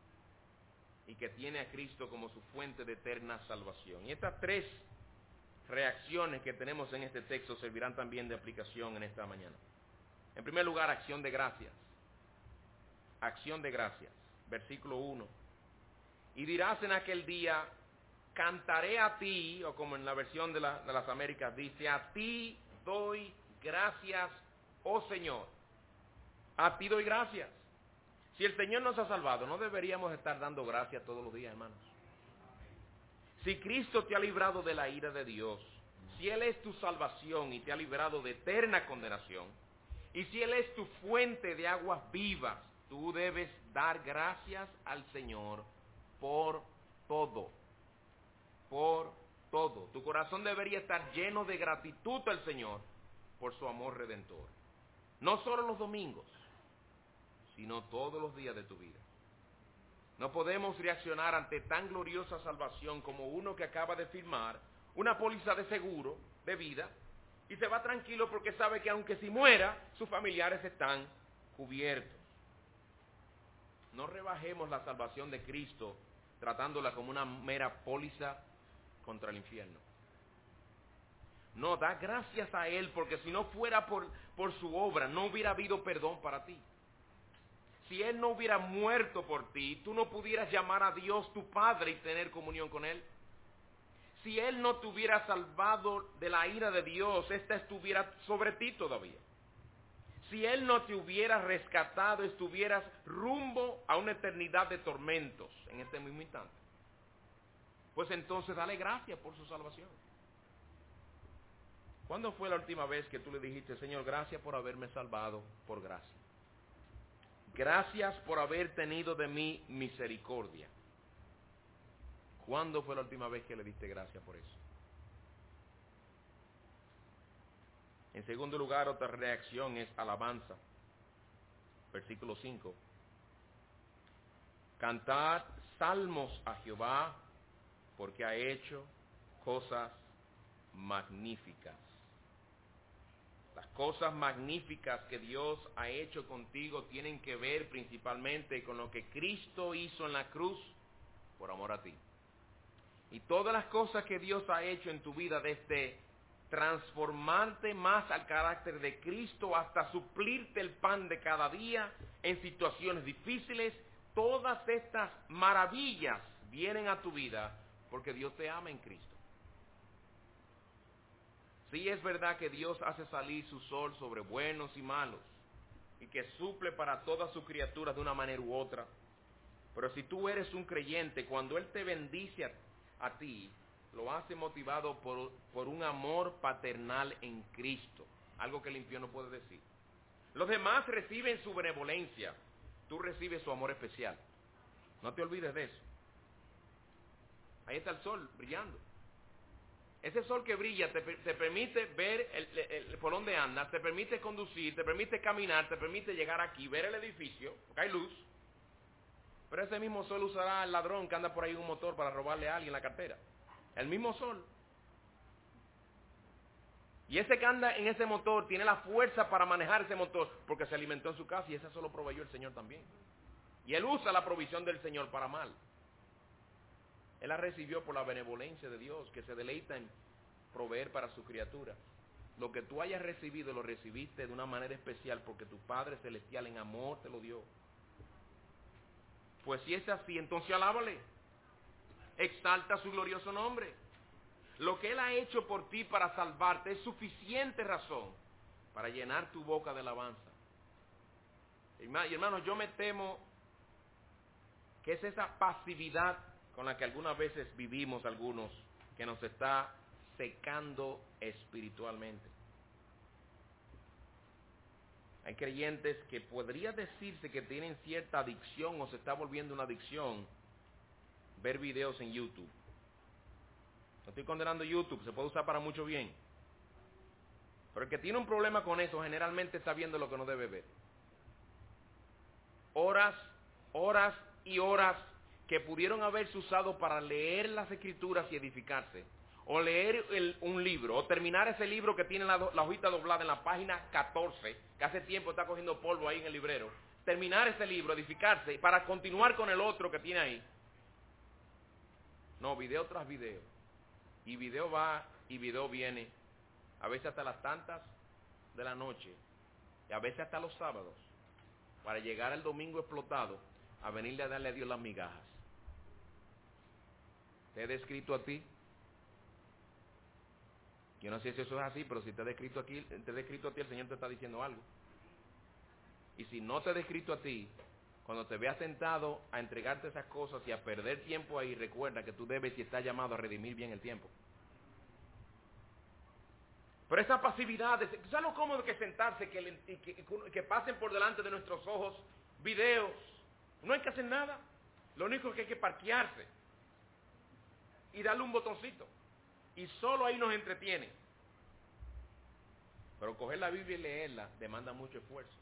y que tiene a Cristo como su fuente de eterna salvación. Y estas 3 reacciones que tenemos en este texto servirán también de aplicación en esta mañana. En primer lugar, acción de gracias. Acción de gracias. Versículo 1. Y dirás en aquel día, cantaré a ti, o como en la versión de las Américas dice, a ti doy gracias, oh Señor. A ti doy gracias. Si el Señor nos ha salvado, no deberíamos estar dando gracias todos los días, hermanos. Si Cristo te ha librado de la ira de Dios, si Él es tu salvación y te ha librado de eterna condenación, y si Él es tu fuente de aguas vivas, tú debes dar gracias al Señor por todo. Por todo. Tu corazón debería estar lleno de gratitud al Señor por su amor redentor. No solo los domingos, sino todos los días de tu vida. No podemos reaccionar ante tan gloriosa salvación como uno que acaba de firmar una póliza de seguro de vida y se va tranquilo porque sabe que aunque si muera, sus familiares están cubiertos. No rebajemos la salvación de Cristo tratándola como una mera póliza contra el infierno. No, da gracias a Él porque si no fuera por su obra, no hubiera habido perdón para ti. Si Él no hubiera muerto por ti, tú no pudieras llamar a Dios tu Padre y tener comunión con Él. Si Él no te hubiera salvado de la ira de Dios, esta estuviera sobre ti todavía. Si Él no te hubiera rescatado, estuvieras rumbo a una eternidad de tormentos en este mismo instante. Pues entonces dale gracias por su salvación. ¿Cuándo fue la última vez que tú le dijiste, Señor, gracias por haberme salvado por gracia? Gracias por haber tenido de mí misericordia. ¿Cuándo fue la última vez que le diste gracias por eso? En segundo lugar, otra reacción es alabanza. Versículo 5. Cantad salmos a Jehová, porque ha hecho cosas magníficas. Las cosas magníficas que Dios ha hecho contigo tienen que ver principalmente con lo que Cristo hizo en la cruz por amor a ti. Y todas las cosas que Dios ha hecho en tu vida, desde transformarte más al carácter de Cristo hasta suplirte el pan de cada día en situaciones difíciles, todas estas maravillas vienen a tu vida porque Dios te ama en Cristo. Sí, es verdad que Dios hace salir su sol sobre buenos y malos y que suple para todas sus criaturas de una manera u otra. Pero si tú eres un creyente, cuando Él te bendice a ti, lo hace motivado por un amor paternal en Cristo, algo que el impío no puede decir. Los demás reciben su benevolencia, tú recibes su amor especial. No te olvides de eso. Ahí está el sol brillando. Ese sol que brilla te permite ver por dónde andas, te permite conducir, te permite caminar, te permite llegar aquí, ver el edificio, porque hay luz. Pero ese mismo sol usará al ladrón que anda por ahí en un motor para robarle a alguien la cartera. El mismo sol. Y ese que anda en ese motor tiene la fuerza para manejar ese motor porque se alimentó en su casa y ese solo proveyó el Señor también. Y él usa la provisión del Señor para mal. Él la recibió por la benevolencia de Dios, que se deleita en proveer para su criatura. Lo que tú hayas recibido, lo recibiste de una manera especial porque tu Padre Celestial en amor te lo dio. Pues si es así, entonces alábale. Exalta su glorioso nombre. Lo que Él ha hecho por ti para salvarte es suficiente razón para llenar tu boca de alabanza. Y hermanos, yo me temo que es esa pasividad con la que algunas veces vivimos algunos, que nos está secando espiritualmente. Hay creyentes que podría decirse que tienen cierta adicción o se está volviendo una adicción ver videos en YouTube. No estoy condenando YouTube, se puede usar para mucho bien. Pero el que tiene un problema con eso generalmente está viendo lo que no debe ver. Horas y horas que pudieron haberse usado para leer las escrituras y edificarse, o leer un libro, o terminar ese libro que tiene la hojita doblada en la página 14, que hace tiempo está cogiendo polvo ahí en el librero, terminar ese libro, edificarse, para continuar con el otro que tiene ahí. No, video tras video. Y video va y video viene, a veces hasta las tantas de la noche, y a veces hasta los sábados, para llegar el domingo explotado, a venirle a darle a Dios las migajas. ¿Te he descrito a ti? Yo no sé si eso es así, pero si te he descrito a ti, el Señor te está diciendo algo. Y si no te he descrito a ti, cuando te veas tentado a entregarte esas cosas y a perder tiempo ahí, recuerda que tú debes y estás llamado a redimir bien el tiempo. Pero esa pasividad, ¿sabes lo cómodo que es sentarse, que pasen por delante de nuestros ojos videos? No hay que hacer nada. Lo único que hay que parquearse y darle un botoncito. Y solo ahí nos entretiene. Pero coger la Biblia y leerla demanda mucho esfuerzo.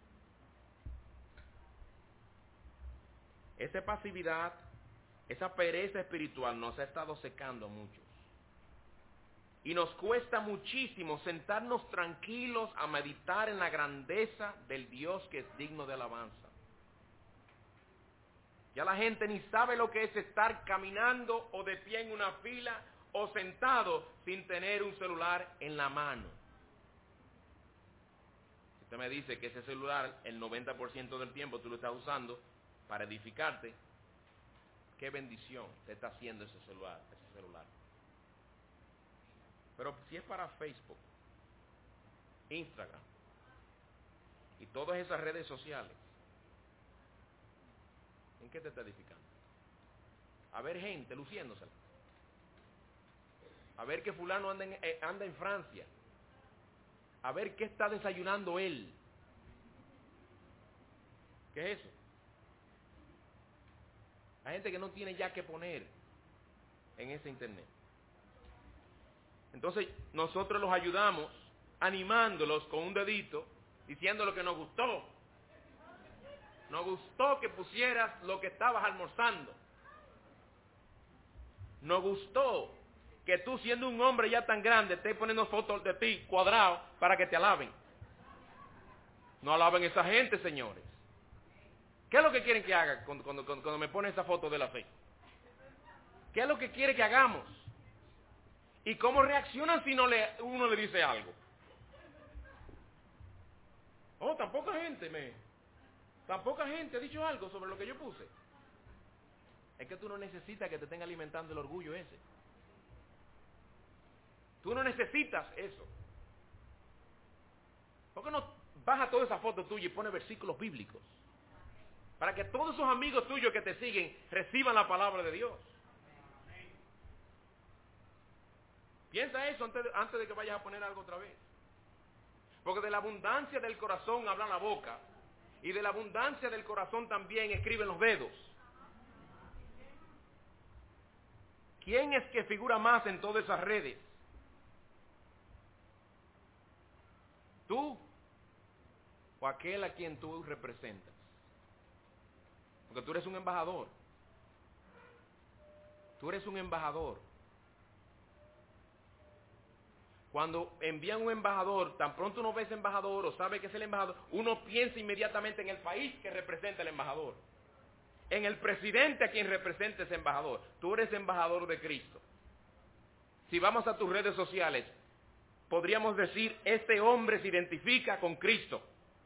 Esa pasividad, esa pereza espiritual nos ha estado secando a muchos. Y nos cuesta muchísimo sentarnos tranquilos a meditar en la grandeza del Dios que es digno de alabanza. Ya la gente ni sabe lo que es estar caminando o de pie en una fila o sentado sin tener un celular en la mano. Si usted me dice que ese celular, el 90% del tiempo tú lo estás usando para edificarte, qué bendición te está haciendo ese celular. Pero si es para Facebook, Instagram y todas esas redes sociales, ¿en qué te está edificando? A ver gente luciéndosela. A ver que fulano anda en Francia. A ver qué está desayunando él. ¿Qué es eso? Hay gente que no tiene ya que poner en ese internet. Entonces nosotros los ayudamos animándolos con un dedito, diciendo lo que nos gustó. Nos gustó que pusieras lo que estabas almorzando. Nos gustó que tú, siendo un hombre ya tan grande, estés poniendo fotos de ti cuadrado para que te alaben. No alaben a esa gente, señores. ¿Qué es lo que quieren que haga cuando me ponen esa foto de la fe? ¿Qué es lo que quiere que hagamos? ¿Y cómo reaccionan si uno le dice algo? Oh, tan poca gente ha dicho algo sobre lo que yo puse. Es que tú no necesitas que te estén alimentando el orgullo ese. Tú no necesitas eso. ¿Por qué no baja toda esa foto tuya y pone versículos bíblicos? Para que todos esos amigos tuyos que te siguen reciban la palabra de Dios. Piensa eso antes de que vayas a poner algo otra vez. Porque de la abundancia del corazón habla la boca. Y de la abundancia del corazón también escriben los dedos. ¿Quién es que figura más en todas esas redes? ¿Tú o aquel a quien tú representas? Porque tú eres un embajador. Tú eres un embajador. Cuando envían un embajador, tan pronto uno ve ese embajador o sabe que es el embajador, uno piensa inmediatamente en el país que representa el embajador. En el presidente a quien representa ese embajador. Tú eres embajador de Cristo. Si vamos a tus redes sociales, podríamos decir, este hombre se identifica con Cristo.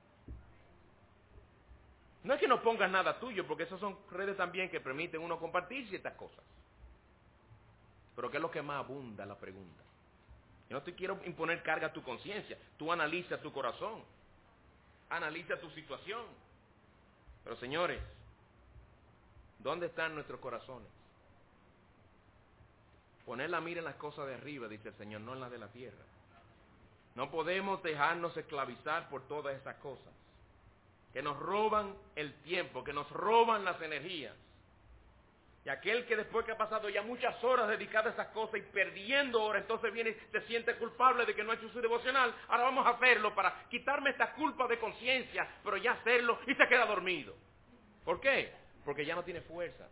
No es que no pongas nada tuyo, porque esas son redes también que permiten uno compartir ciertas cosas. Pero ¿qué es lo que más abunda? La pregunta. Yo no te quiero imponer carga a tu conciencia. Tú analiza tu corazón. Analiza tu situación. Pero señores, ¿dónde están nuestros corazones? Poner la mira en las cosas de arriba, dice el Señor, no en las de la tierra. No podemos dejarnos esclavizar por todas esas cosas que nos roban el tiempo, que nos roban las energías. Y aquel que después que ha pasado ya muchas horas dedicado a esas cosas y perdiendo horas, entonces viene y se siente culpable de que no ha hecho su devocional. Ahora vamos a hacerlo para quitarme esta culpa de conciencia, pero ya hacerlo y se queda dormido. ¿Por qué? Porque ya no tiene fuerzas.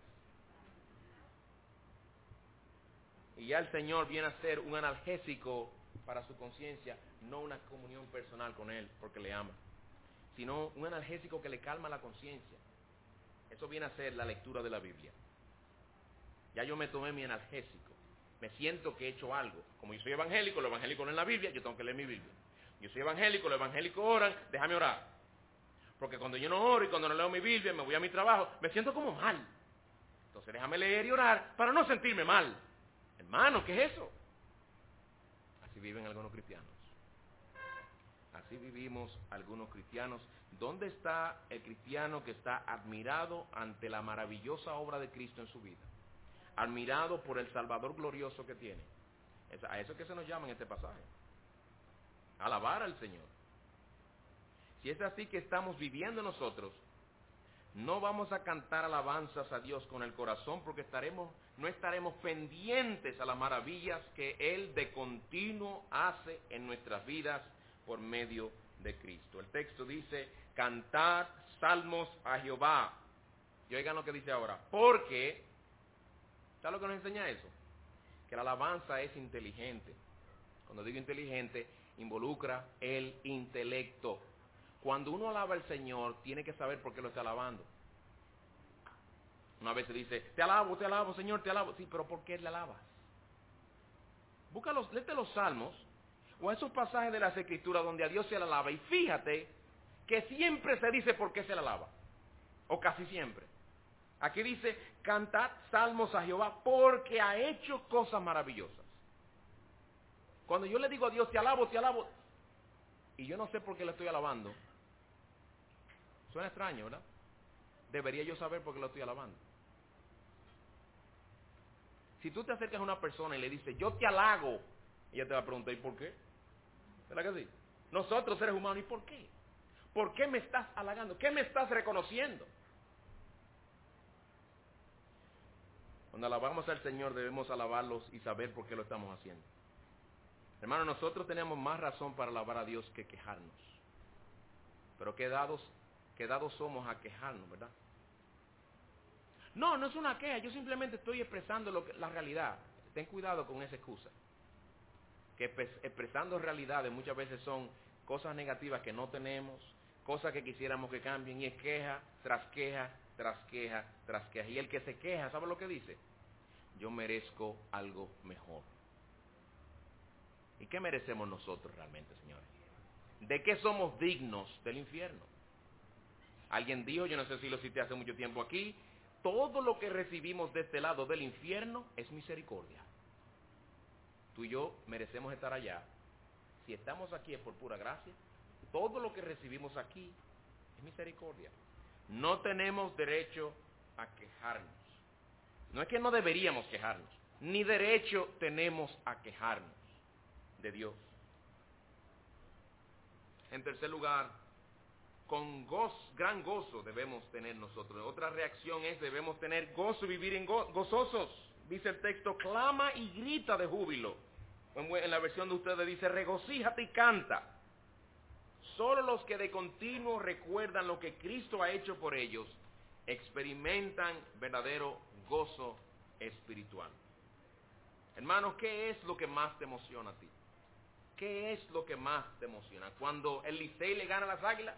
Y ya el Señor viene a ser un analgésico para su conciencia, no una comunión personal con Él porque le ama, sino un analgésico que le calma la conciencia. Eso viene a ser la lectura de la Biblia. Ya yo me tomé mi analgésico. Me siento que he hecho algo. Como yo soy evangélico, lo evangélico no es la Biblia, yo tengo que leer mi Biblia. Yo soy evangélico, los evangélicos oran, déjame orar. Porque cuando yo no oro y cuando no leo mi Biblia, me voy a mi trabajo, me siento como mal. Entonces déjame leer y orar para no sentirme mal. Hermano, ¿qué es eso? Así viven algunos cristianos. Así vivimos algunos cristianos. ¿Dónde está el cristiano que está admirado ante la maravillosa obra de Cristo en su vida? Admirado por el Salvador glorioso que tiene. A eso es que se nos llama en este pasaje. Alabar al Señor. Si es así que estamos viviendo nosotros, no vamos a cantar alabanzas a Dios con el corazón porque no estaremos pendientes a las maravillas que Él de continuo hace en nuestras vidas por medio de Cristo. El texto dice, cantad salmos a Jehová. Y oigan lo que dice ahora, porque, ¿sabes lo que nos enseña eso? Que la alabanza es inteligente. Cuando digo inteligente, involucra el intelecto. Cuando uno alaba al Señor, tiene que saber por qué lo está alabando. Una vez se dice, te alabo, Señor, te alabo. Sí, pero ¿por qué le alabas? Léete los salmos, o esos pasajes de las Escrituras donde a Dios se le alaba, y fíjate que siempre se dice por qué se le alaba. O casi siempre. Aquí dice, cantad salmos a Jehová porque ha hecho cosas maravillosas. Cuando yo le digo a Dios, te alabo, y yo no sé por qué le estoy alabando, suena extraño, ¿verdad? Debería yo saber por qué lo estoy alabando. Si tú te acercas a una persona y le dices, yo te halago, ella te va a preguntar, ¿y por qué? ¿Verdad que sí? Nosotros, seres humanos, ¿y por qué? ¿Por qué me estás halagando? ¿Qué me estás reconociendo? Cuando alabamos al Señor debemos alabarlos y saber por qué lo estamos haciendo. Hermano, nosotros tenemos más razón para alabar a Dios que quejarnos. Pero qué dados somos a quejarnos, ¿verdad? No es una queja, yo simplemente estoy expresando la realidad. Ten cuidado con esa excusa. Que expresando realidades muchas veces son cosas negativas que no tenemos, cosas que quisiéramos que cambien, y es queja tras queja, tras queja, tras queja. Y el que se queja, ¿sabe lo que dice? Yo merezco algo mejor. ¿Y qué merecemos nosotros realmente, señores? ¿De qué somos dignos del infierno? Alguien dijo, yo no sé si lo cité hace mucho tiempo aquí, todo lo que recibimos de este lado del infierno es misericordia. Tú y yo merecemos estar allá. Si estamos aquí es por pura gracia. Todo lo que recibimos aquí es misericordia. No tenemos derecho a quejarnos. No es que no deberíamos quejarnos, ni derecho tenemos a quejarnos de Dios. En tercer lugar, con gran gozo debemos tener nosotros. Otra reacción es, debemos tener gozo y vivir gozosos. Dice el texto, clama y grita de júbilo. En la versión de ustedes dice, regocíjate y canta. Solo los que de continuo recuerdan lo que Cristo ha hecho por ellos, experimentan verdadero gozo espiritual. Hermanos, ¿qué es lo que más te emociona a ti? ¿Qué es lo que más te emociona? ¿Cuando el Licey le gana a las Águilas?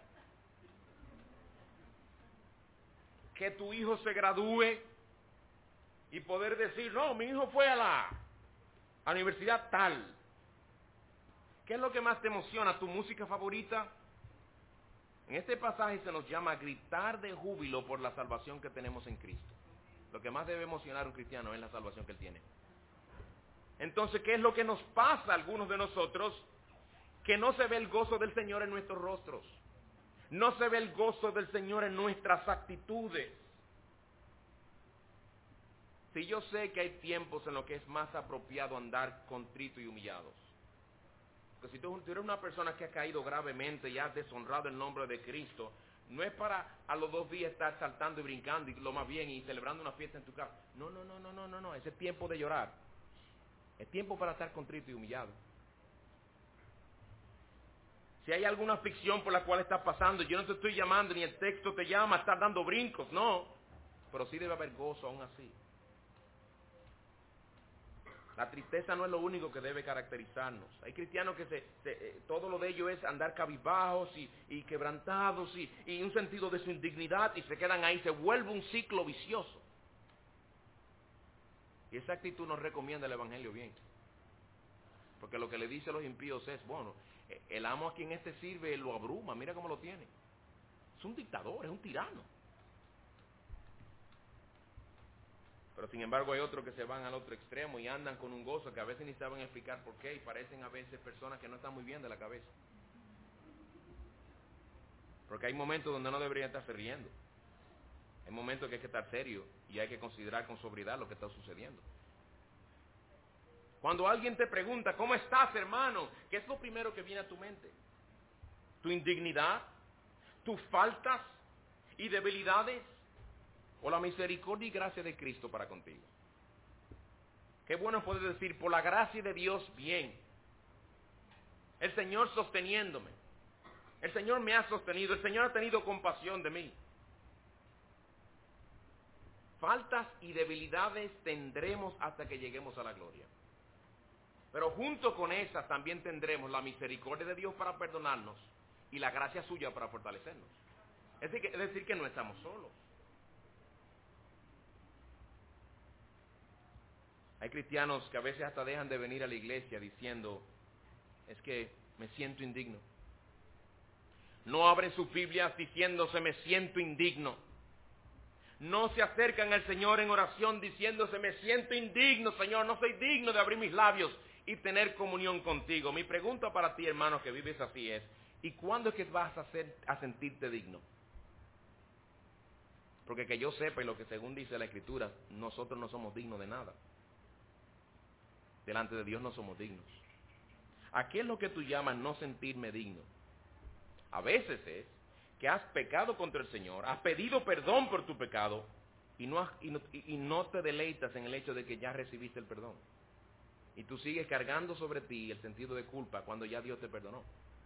¿Que tu hijo se gradúe y poder decir, no, mi hijo fue a la universidad tal? ¿Qué es lo que más te emociona? ¿Tu música favorita? En este pasaje se nos llama a gritar de júbilo por la salvación que tenemos en Cristo. Lo que más debe emocionar a un cristiano es la salvación que él tiene. Entonces, ¿qué es lo que nos pasa a algunos de nosotros? Que no se ve el gozo del Señor en nuestros rostros. No se ve el gozo del Señor en nuestras actitudes. Si yo sé que hay tiempos en los que es más apropiado andar contrito y humillados. Porque si tú eres una persona que ha caído gravemente y has deshonrado el nombre de Cristo, no es para a los 2 días estar saltando y brincando y lo más bien y celebrando una fiesta en tu casa. No. Ese es tiempo de llorar. Es tiempo para estar contrito y humillado. Si hay alguna aflicción por la cual estás pasando, yo no te estoy llamando, ni el texto te llama a estar dando brincos, no. Pero sí debe haber gozo aún así. La tristeza no es lo único que debe caracterizarnos. Hay cristianos que todo lo de ellos es andar cabizbajos y quebrantados y un sentido de su indignidad y se quedan ahí, se vuelve un ciclo vicioso. Y esa actitud nos recomienda el Evangelio bien. Porque lo que le dice a los impíos es, bueno, el amo a quien este sirve lo abruma, mira cómo lo tiene. Es un dictador, es un tirano. Pero sin embargo hay otros que se van al otro extremo y andan con un gozo que a veces ni saben explicar por qué y parecen a veces personas que no están muy bien de la cabeza. Porque hay momentos donde no deberían estarse riendo. Hay momentos que hay que estar serio y hay que considerar con sobriedad lo que está sucediendo. Cuando alguien te pregunta, ¿cómo estás, hermano? ¿Qué es lo primero que viene a tu mente? ¿Tu indignidad? ¿Tus faltas y debilidades? ¿O la misericordia y gracia de Cristo para contigo? Qué bueno poder decir, por la gracia de Dios, bien. El Señor sosteniéndome. El Señor me ha sostenido. El Señor ha tenido compasión de mí. Faltas y debilidades tendremos hasta que lleguemos a la gloria. Pero junto con esas también tendremos la misericordia de Dios para perdonarnos y la gracia suya para fortalecernos. Es decir, que no estamos solos. Hay cristianos que a veces hasta dejan de venir a la iglesia diciendo, es que me siento indigno. No abren sus Biblias diciéndose, me siento indigno. No se acercan al Señor en oración diciéndose, me siento indigno, Señor, no soy digno de abrir mis labios y tener comunión contigo. Mi pregunta para ti, hermano, que vives así es, ¿y cuándo es que vas a sentirte digno? Porque que yo sepa, y lo que según dice la Escritura, nosotros no somos dignos de nada. Delante de Dios no somos dignos. ¿A qué es lo que tú llamas no sentirme digno? A veces es que has pecado contra el Señor, has pedido perdón por tu pecado y no te deleitas en el hecho de que ya recibiste el perdón. Y tú sigues cargando sobre ti el sentido de culpa cuando ya Dios te perdonó.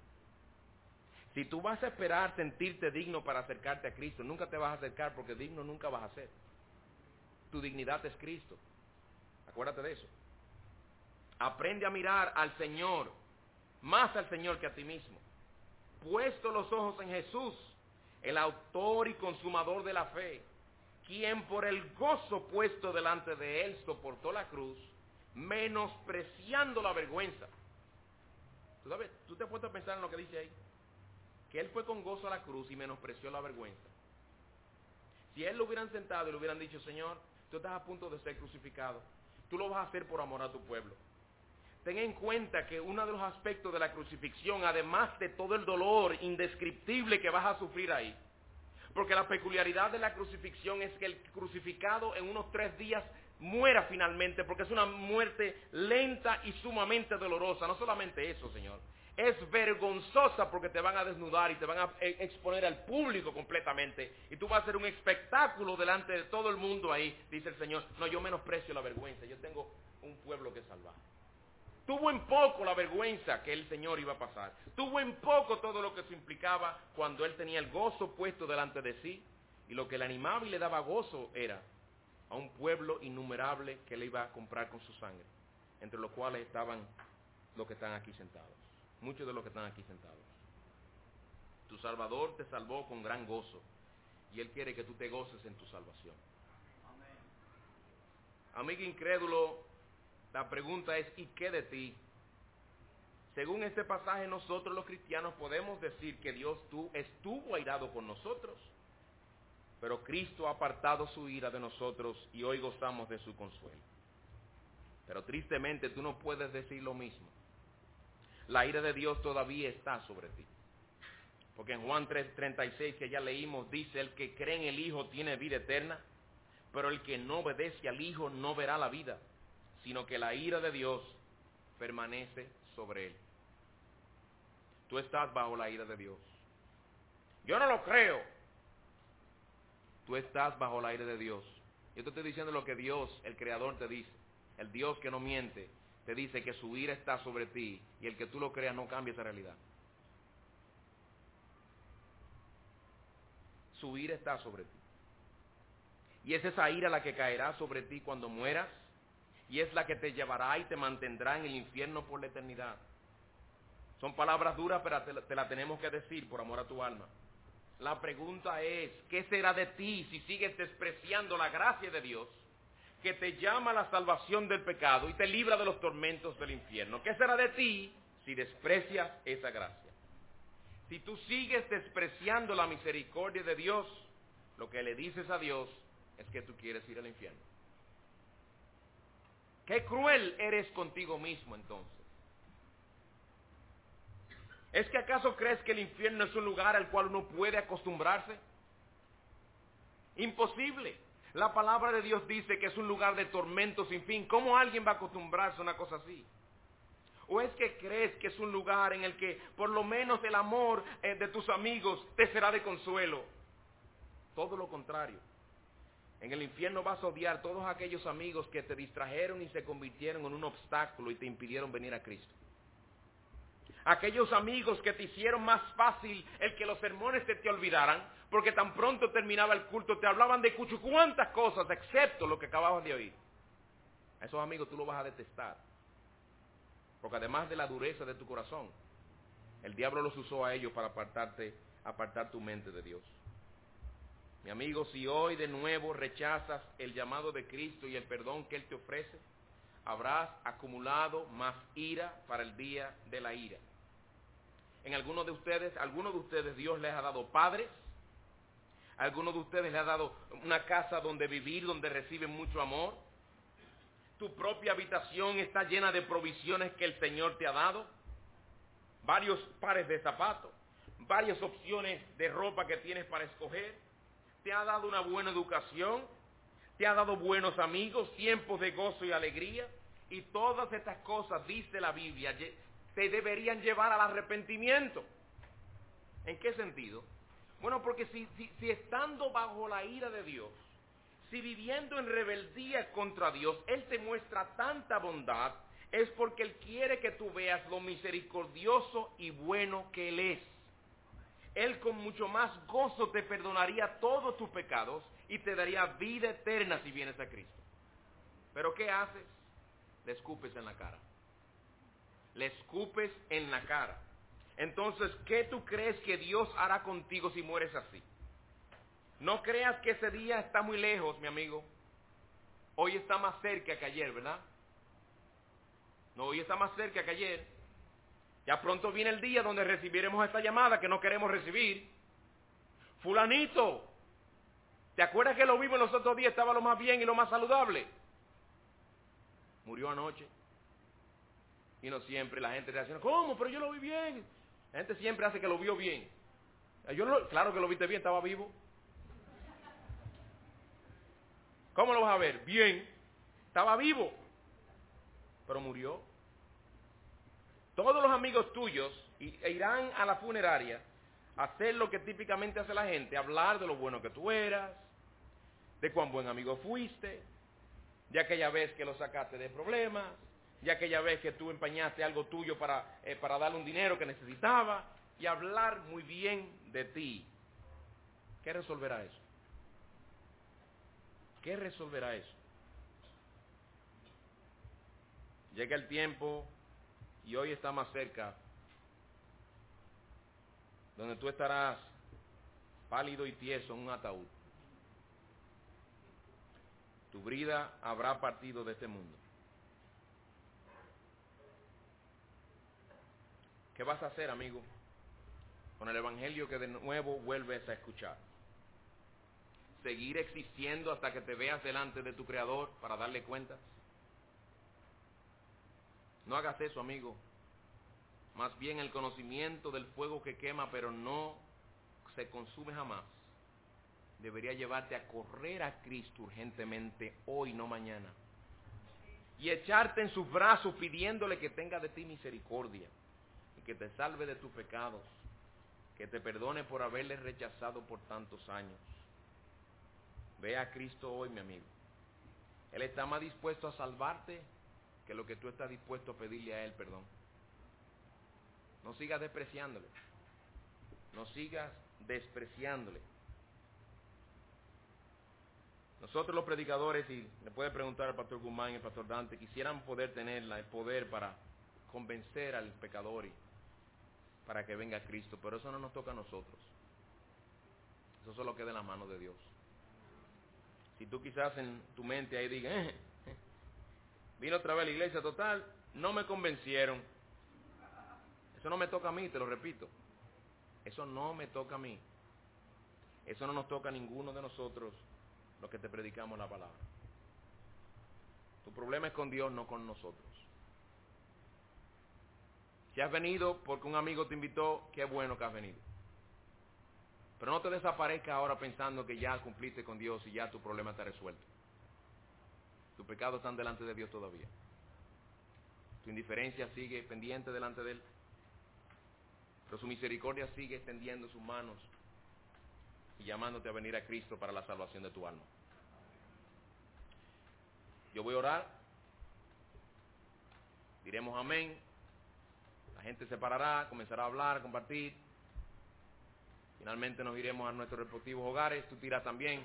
Si tú vas a esperar sentirte digno para acercarte a Cristo, nunca te vas a acercar porque digno nunca vas a ser. Tu dignidad es Cristo. Acuérdate de eso. Aprende a mirar al Señor, más al Señor que a ti mismo. Puesto los ojos en Jesús, el autor y consumador de la fe, quien por el gozo puesto delante de él soportó la cruz, menospreciando la vergüenza. ¿Tú sabes? ¿Tú te has puesto a pensar en lo que dice ahí? Que él fue con gozo a la cruz y menospreció la vergüenza. Si él lo hubieran sentado y le hubieran dicho, Señor, tú estás a punto de ser crucificado, tú lo vas a hacer por amor a tu pueblo. Ten en cuenta que uno de los aspectos de la crucifixión, además de todo el dolor indescriptible que vas a sufrir ahí, porque la peculiaridad de la crucifixión es que el crucificado en unos 3 días muera finalmente, porque es una muerte lenta y sumamente dolorosa. No solamente eso, Señor, es vergonzosa porque te van a desnudar y te van a exponer al público completamente, y tú vas a hacer un espectáculo delante de todo el mundo ahí. Dice el Señor, no, yo menosprecio la vergüenza, yo tengo un pueblo que salvar. Tuvo en poco la vergüenza que el Señor iba a pasar. Tuvo en poco todo lo que eso implicaba cuando Él tenía el gozo puesto delante de sí. Y lo que le animaba y le daba gozo era a un pueblo innumerable que le iba a comprar con su sangre. Entre los cuales estaban los que están aquí sentados. Muchos de los que están aquí sentados. Tu Salvador te salvó con gran gozo. Y Él quiere que tú te goces en tu salvación. Amigo incrédulo, la pregunta es, ¿y qué de ti? Según este pasaje, nosotros los cristianos podemos decir que Dios estuvo airado con nosotros, pero Cristo ha apartado su ira de nosotros y hoy gozamos de su consuelo. Pero tristemente tú no puedes decir lo mismo. La ira de Dios todavía está sobre ti. Porque en Juan 3:36 que ya leímos, dice, el que cree en el Hijo tiene vida eterna, Pero el que no obedece al Hijo no verá la vida, sino que la ira de Dios permanece sobre él. Tú estás bajo la ira de Dios. Yo no lo creo. Tú estás bajo la ira de Dios. Yo te estoy diciendo lo que Dios, el Creador, te dice. El Dios que no miente, te dice que su ira está sobre ti, y el que tú lo creas no cambia esa realidad. Su ira está sobre ti. Y es esa ira la que caerá sobre ti cuando mueras, y es la que te llevará y te mantendrá en el infierno por la eternidad. Son palabras duras, pero te la tenemos que decir por amor a tu alma. La pregunta es, ¿qué será de ti si sigues despreciando la gracia de Dios, que te llama a la salvación del pecado y te libra de los tormentos del infierno? ¿Qué será de ti si desprecias esa gracia? Si tú sigues despreciando la misericordia de Dios, lo que le dices a Dios es que tú quieres ir al infierno. Qué cruel eres contigo mismo entonces. ¿Es que acaso crees que el infierno es un lugar al cual uno puede acostumbrarse? Imposible. La palabra de Dios dice que es un lugar de tormento sin fin. ¿Cómo alguien va a acostumbrarse a una cosa así? ¿O es que crees que es un lugar en el que por lo menos el amor de tus amigos te será de consuelo? Todo lo contrario. En el infierno vas a odiar todos aquellos amigos que te distrajeron y se convirtieron en un obstáculo y te impidieron venir a Cristo. Aquellos amigos que te hicieron más fácil el que los sermones se te olvidaran, porque tan pronto terminaba el culto te hablaban de cuantas cosas, excepto lo que acababas de oír. A esos amigos tú los vas a detestar, porque además de la dureza de tu corazón, el diablo los usó a ellos para apartar tu mente de Dios. Mi amigo, si hoy de nuevo rechazas el llamado de Cristo y el perdón que Él te ofrece, habrás acumulado más ira para el día de la ira. En algunos de ustedes Dios les ha dado padres, a algunos de ustedes les ha dado una casa donde vivir, donde reciben mucho amor. Tu propia habitación está llena de provisiones que el Señor te ha dado, varios pares de zapatos, varias opciones de ropa que tienes para escoger. Te ha dado una buena educación, te ha dado buenos amigos, tiempos de gozo y alegría, y todas estas cosas, dice la Biblia, te deberían llevar al arrepentimiento. ¿En qué sentido? Bueno, porque si estando bajo la ira de Dios, si viviendo en rebeldía contra Dios, Él te muestra tanta bondad, es porque Él quiere que tú veas lo misericordioso y bueno que Él es. Él con mucho más gozo te perdonaría todos tus pecados y te daría vida eterna si vienes a Cristo. ¿Pero qué haces? Le escupes en la cara. Le escupes en la cara. Entonces, ¿qué tú crees que Dios hará contigo si mueres así? No creas que ese día está muy lejos, mi amigo. Hoy está más cerca que ayer, ¿verdad? No, hoy está más cerca que ayer. Ya pronto viene el día donde recibiremos esta llamada que no queremos recibir. Fulanito, ¿te acuerdas que lo vimos los otros días? Estaba lo más bien y lo más saludable. Murió anoche. Y no siempre la gente reacciona, ¿cómo? Pero yo lo vi bien. La gente siempre hace que lo vio bien. Claro que lo viste bien, estaba vivo. ¿Cómo lo vas a ver? Bien. Estaba vivo. Pero murió. Todos los amigos tuyos irán a la funeraria a hacer lo que típicamente hace la gente, hablar de lo bueno que tú eras, de cuán buen amigo fuiste, de aquella vez que lo sacaste de problemas, de aquella vez que tú empañaste algo tuyo para darle un dinero que necesitaba, y hablar muy bien de ti. ¿Qué resolverá eso? ¿Qué resolverá eso? Llega el tiempo, y hoy está más cerca, donde tú estarás pálido y tieso en un ataúd. Tu vida habrá partido de este mundo. ¿Qué vas a hacer, amigo, con el evangelio que de nuevo vuelves a escuchar? ¿Seguir existiendo hasta que te veas delante de tu Creador para darle cuentas? No hagas eso, amigo. Más bien el conocimiento del fuego que quema pero no se consume jamás debería llevarte a correr a Cristo urgentemente hoy, no mañana. Y echarte en sus brazos pidiéndole que tenga de ti misericordia y que te salve de tus pecados, que te perdone por haberle rechazado por tantos años. Ve a Cristo hoy, mi amigo. Él está más dispuesto a salvarte que lo que tú estás dispuesto a pedirle a Él perdón. No sigas despreciándole. No sigas despreciándole. Nosotros los predicadores, y le puede preguntar al pastor Guzmán y al pastor Dante, quisieran poder tener el poder para convencer al pecador y para que venga a Cristo, pero eso no nos toca a nosotros. Eso solo queda en las manos de Dios. Si tú quizás en tu mente ahí digas, vino otra vez a la iglesia, total, no me convencieron. Eso no me toca a mí, te lo repito. Eso no me toca a mí. Eso no nos toca a ninguno de nosotros los que te predicamos la palabra. Tu problema es con Dios, no con nosotros. Si has venido porque un amigo te invitó, qué bueno que has venido. Pero no te desaparezcas ahora pensando que ya cumpliste con Dios y ya tu problema está resuelto. Tus pecados están delante de Dios todavía. Tu indiferencia sigue pendiente delante de Él. Pero su misericordia sigue extendiendo sus manos y llamándote a venir a Cristo para la salvación de tu alma. Yo voy a orar. Diremos amén. La gente se parará, comenzará a hablar, a compartir. Finalmente nos iremos a nuestros respectivos hogares. Tú tiras también.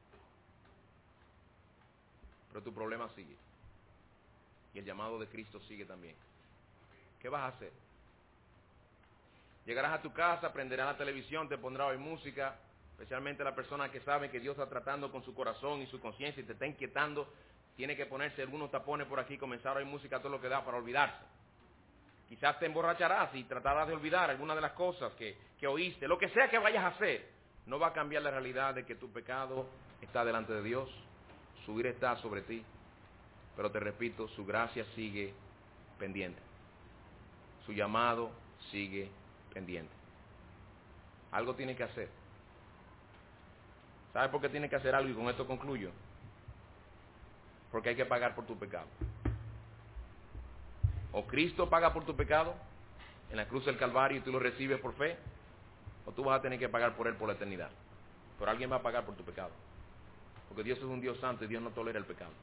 Pero tu problema sigue. Y el llamado de Cristo sigue también. ¿Qué vas a hacer? Llegarás a tu casa, prenderás la televisión, te pondrás a oír música, especialmente la persona que sabe que Dios está tratando con su corazón y su conciencia y te está inquietando, tiene que ponerse algunos tapones por aquí, comenzar a oír música todo lo que da para olvidarse. Quizás te emborracharás y tratarás de olvidar algunas de las cosas que oíste. Lo que sea que vayas a hacer, no va a cambiar la realidad de que tu pecado está delante de Dios, su ira está sobre ti, pero te repito, su gracia sigue pendiente, su llamado sigue pendiente. Algo tiene que hacer. ¿Sabe por qué tiene que hacer algo? Y con esto concluyo. Porque hay que pagar por tu pecado. O Cristo paga por tu pecado en la cruz del Calvario y tú lo recibes por fe, o tú vas a tener que pagar por Él por la eternidad. Pero alguien va a pagar por tu pecado. Porque Dios es un Dios santo y Dios no tolera el pecado.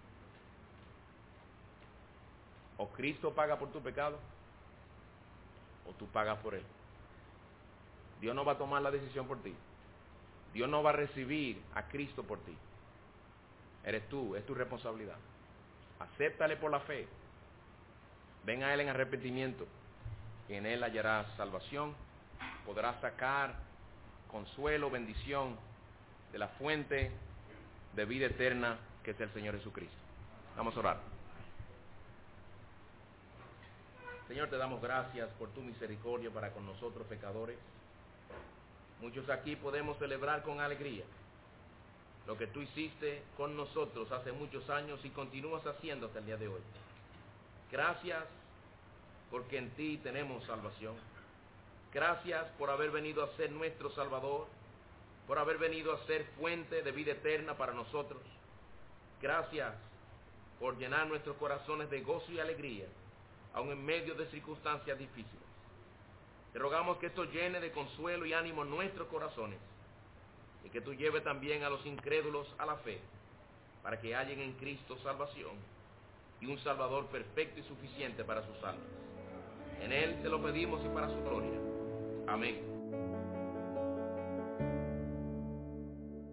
O Cristo paga por tu pecado, o tú pagas por Él. Dios no va a tomar la decisión por ti. Dios no va a recibir a Cristo por ti. Eres tú, es tu responsabilidad. Acéptale por la fe. Ven a Él en arrepentimiento. Y en Él hallarás salvación. Podrás sacar consuelo, bendición de la fuente de vida eterna que es el Señor Jesucristo. Vamos a orar. Señor, te damos gracias por tu misericordia para con nosotros pecadores. Muchos aquí podemos celebrar con alegría lo que tú hiciste con nosotros hace muchos años y continúas haciendo hasta el día de hoy. Gracias porque en ti tenemos salvación. Gracias por haber venido a ser nuestro Salvador, por haber venido a ser fuente de vida eterna para nosotros. Gracias por llenar nuestros corazones de gozo y alegría, aun en medio de circunstancias difíciles. Te rogamos que esto llene de consuelo y ánimo nuestros corazones y que tú lleves también a los incrédulos a la fe para que hallen en Cristo salvación y un Salvador perfecto y suficiente para sus almas. En Él te lo pedimos y para su gloria. Amén.